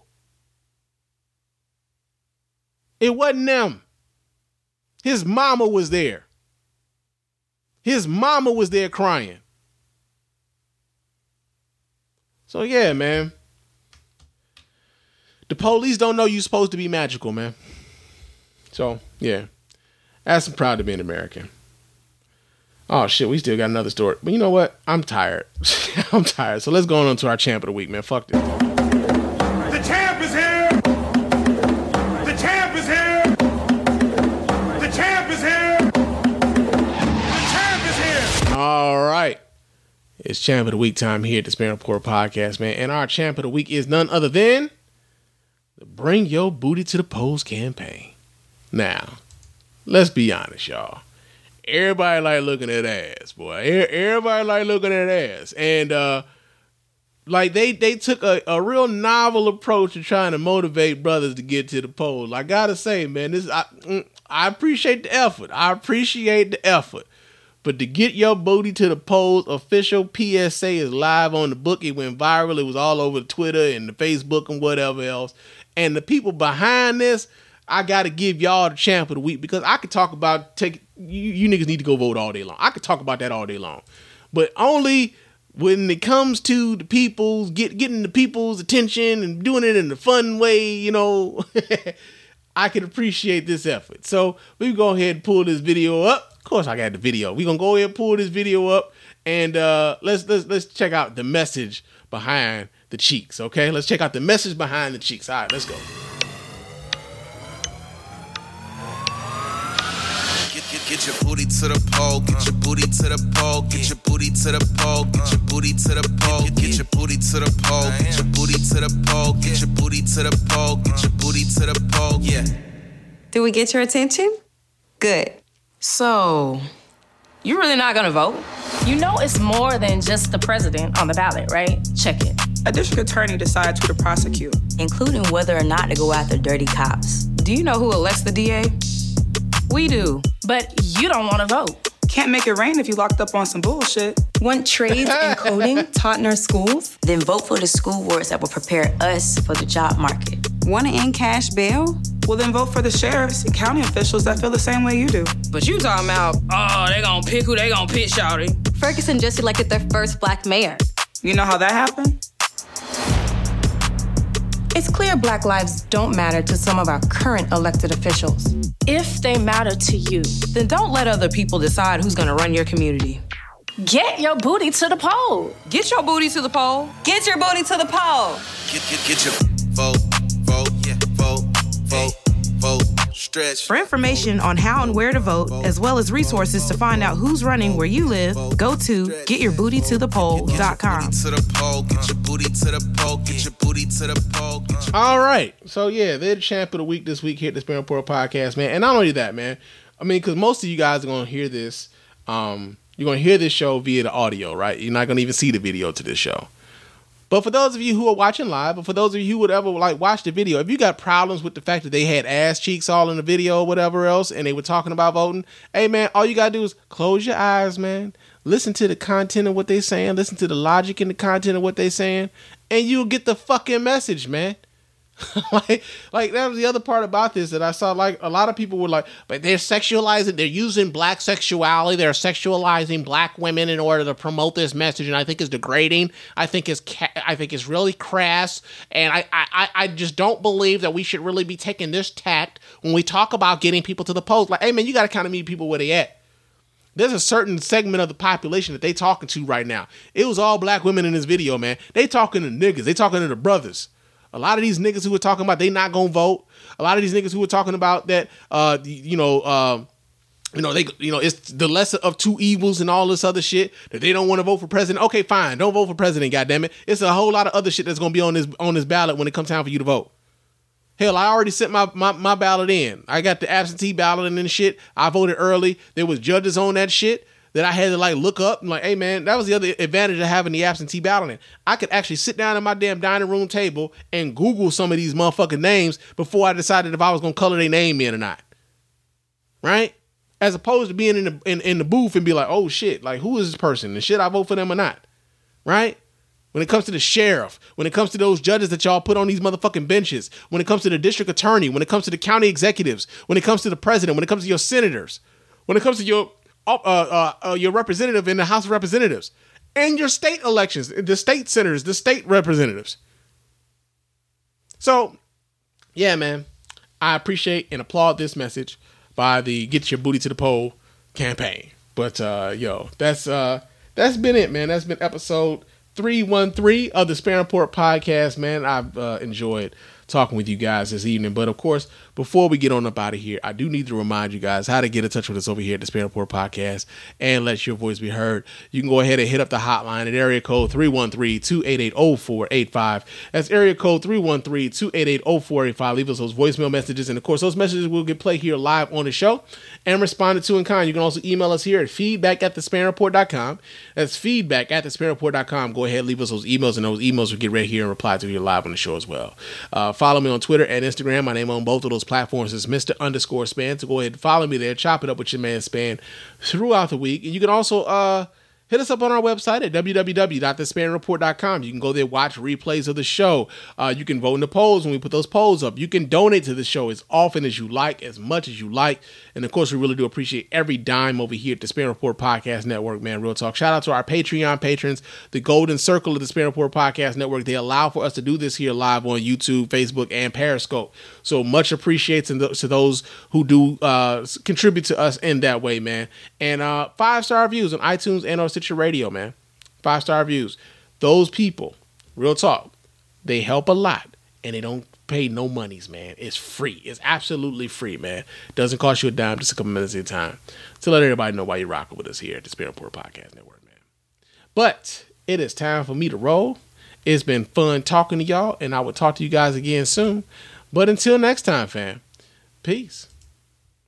It wasn't them. His mama was there. His mama was there crying. So yeah, man. The police don't know you're supposed to be magical, man. So, yeah. I'm proud to be an American. Oh, shit, we still got another story. But you know what? I'm tired. I'm tired. So let's go on to our champ of the week, man. Fuck this. The champ is here! The champ is here! The champ is here! The champ is here! All right. It's champ of the week time here at the Spare Report Podcast, man. And our champ of the week is none other than the Bring Your Booty to the Polls campaign. Now, let's be honest, y'all. Everybody like looking at ass, boy. Everybody like looking at ass. And like they took a real novel approach to trying to motivate brothers to get to the polls. I gotta say, man, I appreciate the effort. But to get your booty to the polls, official PSA is live on the book. It went viral. It was all over Twitter and the Facebook and whatever else. And the people behind this, I got to give y'all the champ of the week, because I could talk about you niggas need to go vote all day long. I could talk about that all day long. but only when it comes to the people's getting the people's attention and doing it in a fun way, you know, I can appreciate this effort. So we go ahead and pull this video up. Of course, I got the video. We're gonna go ahead and pull this video up, and let's check out the message behind the cheeks. Okay, let's check out the message behind the cheeks. All right, let's go. Get your booty to the pole, get your booty to the pole, get your booty to the pole, get your booty to the pole, get your booty to the pole, get your booty to the pole, get your booty to the pole, get your booty to the pole, yeah. Did we get your attention? Good. So, you really not gonna vote? You know it's more than just the president on the ballot, right? Check it. A district attorney decides who to prosecute, including whether or not to go after dirty cops. Do you know who elects the DA? We do, but you don't want to vote. Can't make it rain if you locked up on some bullshit. Want trades and coding taught in our schools? Then vote for the school boards that will prepare us for the job market. Want to end cash bail? Well, then vote for the sheriffs and county officials that feel the same way you do. But you talking about, oh, they gonna pick who they gonna pick, shawty. Ferguson just elected their first black mayor. You know how that happened? It's clear Black lives don't matter to some of our current elected officials. If they matter to you, then don't let other people decide who's gonna run your community. Get your booty to the poll. Get your booty to the poll. Get your booty to the poll. Get your vote, yeah, vote, stretch. For information on how and where to vote, as well as resources to find out who's running where you live, go to getyourBootyToThePoll.com. All right. So, yeah, they're the champ of the week this week here at the Spare Report Podcast, man. And not only that, man. I mean, because most of you guys are going to hear this. You're going to hear this show via the audio, right? You're not going to even see the video to this show. But for those of you who are watching live, or for those of you who would ever watch the video, if you got problems with the fact that they had ass cheeks all in the video or whatever else, and they were talking about voting, hey man, all you gotta do is close your eyes, man. Listen to the content of what they're saying, listen to the logic and the content of what they're saying, and you'll get the fucking message, man. like that was the other part about this that I saw. Like a lot of people were like, but they're sexualizing, they're using black sexuality, they're sexualizing black women in order to promote this message, and I think it's degrading. I think it's really crass, and I just don't believe that we should really be taking this tact when we talk about getting people to the polls. Like, hey man, you got to kind of meet people where they at. There's a certain segment of the population that they talking to right now. It was all black women in this video, man. They talking to niggas, they talking to the brothers. A lot of these niggas who were talking about they not gonna vote. A lot of these niggas who were talking about that, it's the lesser of two evils and all this other shit that they don't want to vote for president. Okay, fine, don't vote for president. Goddammit, it's a whole lot of other shit that's gonna be on this ballot when it comes time for you to vote. Hell, I already sent my ballot in. I got the absentee ballot and shit. I voted early. There was judges on that shit that I had to look up. I'm like, hey man, that was the other advantage of having the absentee balloting. I could actually sit down at my damn dining room table and Google some of these motherfucking names before I decided if I was gonna color their name in or not. Right? As opposed to being in the booth and be like, oh shit, like who is this person? And should I vote for them or not? Right? When it comes to the sheriff, when it comes to those judges that y'all put on these motherfucking benches, when it comes to the district attorney, when it comes to the county executives, when it comes to the president, when it comes to your senators, when it comes to your representative in the House of Representatives, and your state elections, the state senators, the state representatives. So, yeah, man, I appreciate and applaud this message by the Get Your Booty to the Poll campaign. But that's been it, man. That's been episode 313 of the Spare Report Podcast, man. I've enjoyed talking with you guys this evening. But of course, before we get on up out of here, I do need to remind you guys how to get in touch with us over here at the Spare Report Podcast and let your voice be heard. You can go ahead and hit up the hotline at area code 313-288-0485. That's area code 313-288-0485. Leave us those voicemail messages, and of course, those messages will get played here live on the show and responded to in kind. You can also email us here at feedback@thespanreport.com. That's feedback@thespanreport.com. Go ahead, leave us those emails, and those emails will get right here and reply to you live on the show as well. Follow me on Twitter and Instagram. My name on both of those platforms is Mr._Span. So go ahead and follow me there. Chop it up with your man Span throughout the week. And you can also hit us up on our website at www.thespanreport.com. You can go there, watch replays of the show. You can vote in the polls when we put those polls up. You can donate to the show as often as you like, as much as you like. And of course, we really do appreciate every dime over here at the Span Report Podcast Network, man. Real talk. Shout out to our Patreon patrons, the Golden Circle of the Span Report Podcast Network. They allow for us to do this here live on YouTube, Facebook, and Periscope. So much appreciates to those who do contribute to us in that way, man. And 5-star reviews on iTunes and on Stitcher Radio, man. 5-star reviews. Those people, real talk, they help a lot, and they don't pay no monies, man. It's free. It's absolutely free, man. Doesn't cost you a dime, just a couple minutes of your time to let everybody know why you're rocking with us here at the Span Report Podcast Network, man. But it is time for me to roll. It's been fun talking to y'all, and I will talk to you guys again soon. But until next time, fam, peace.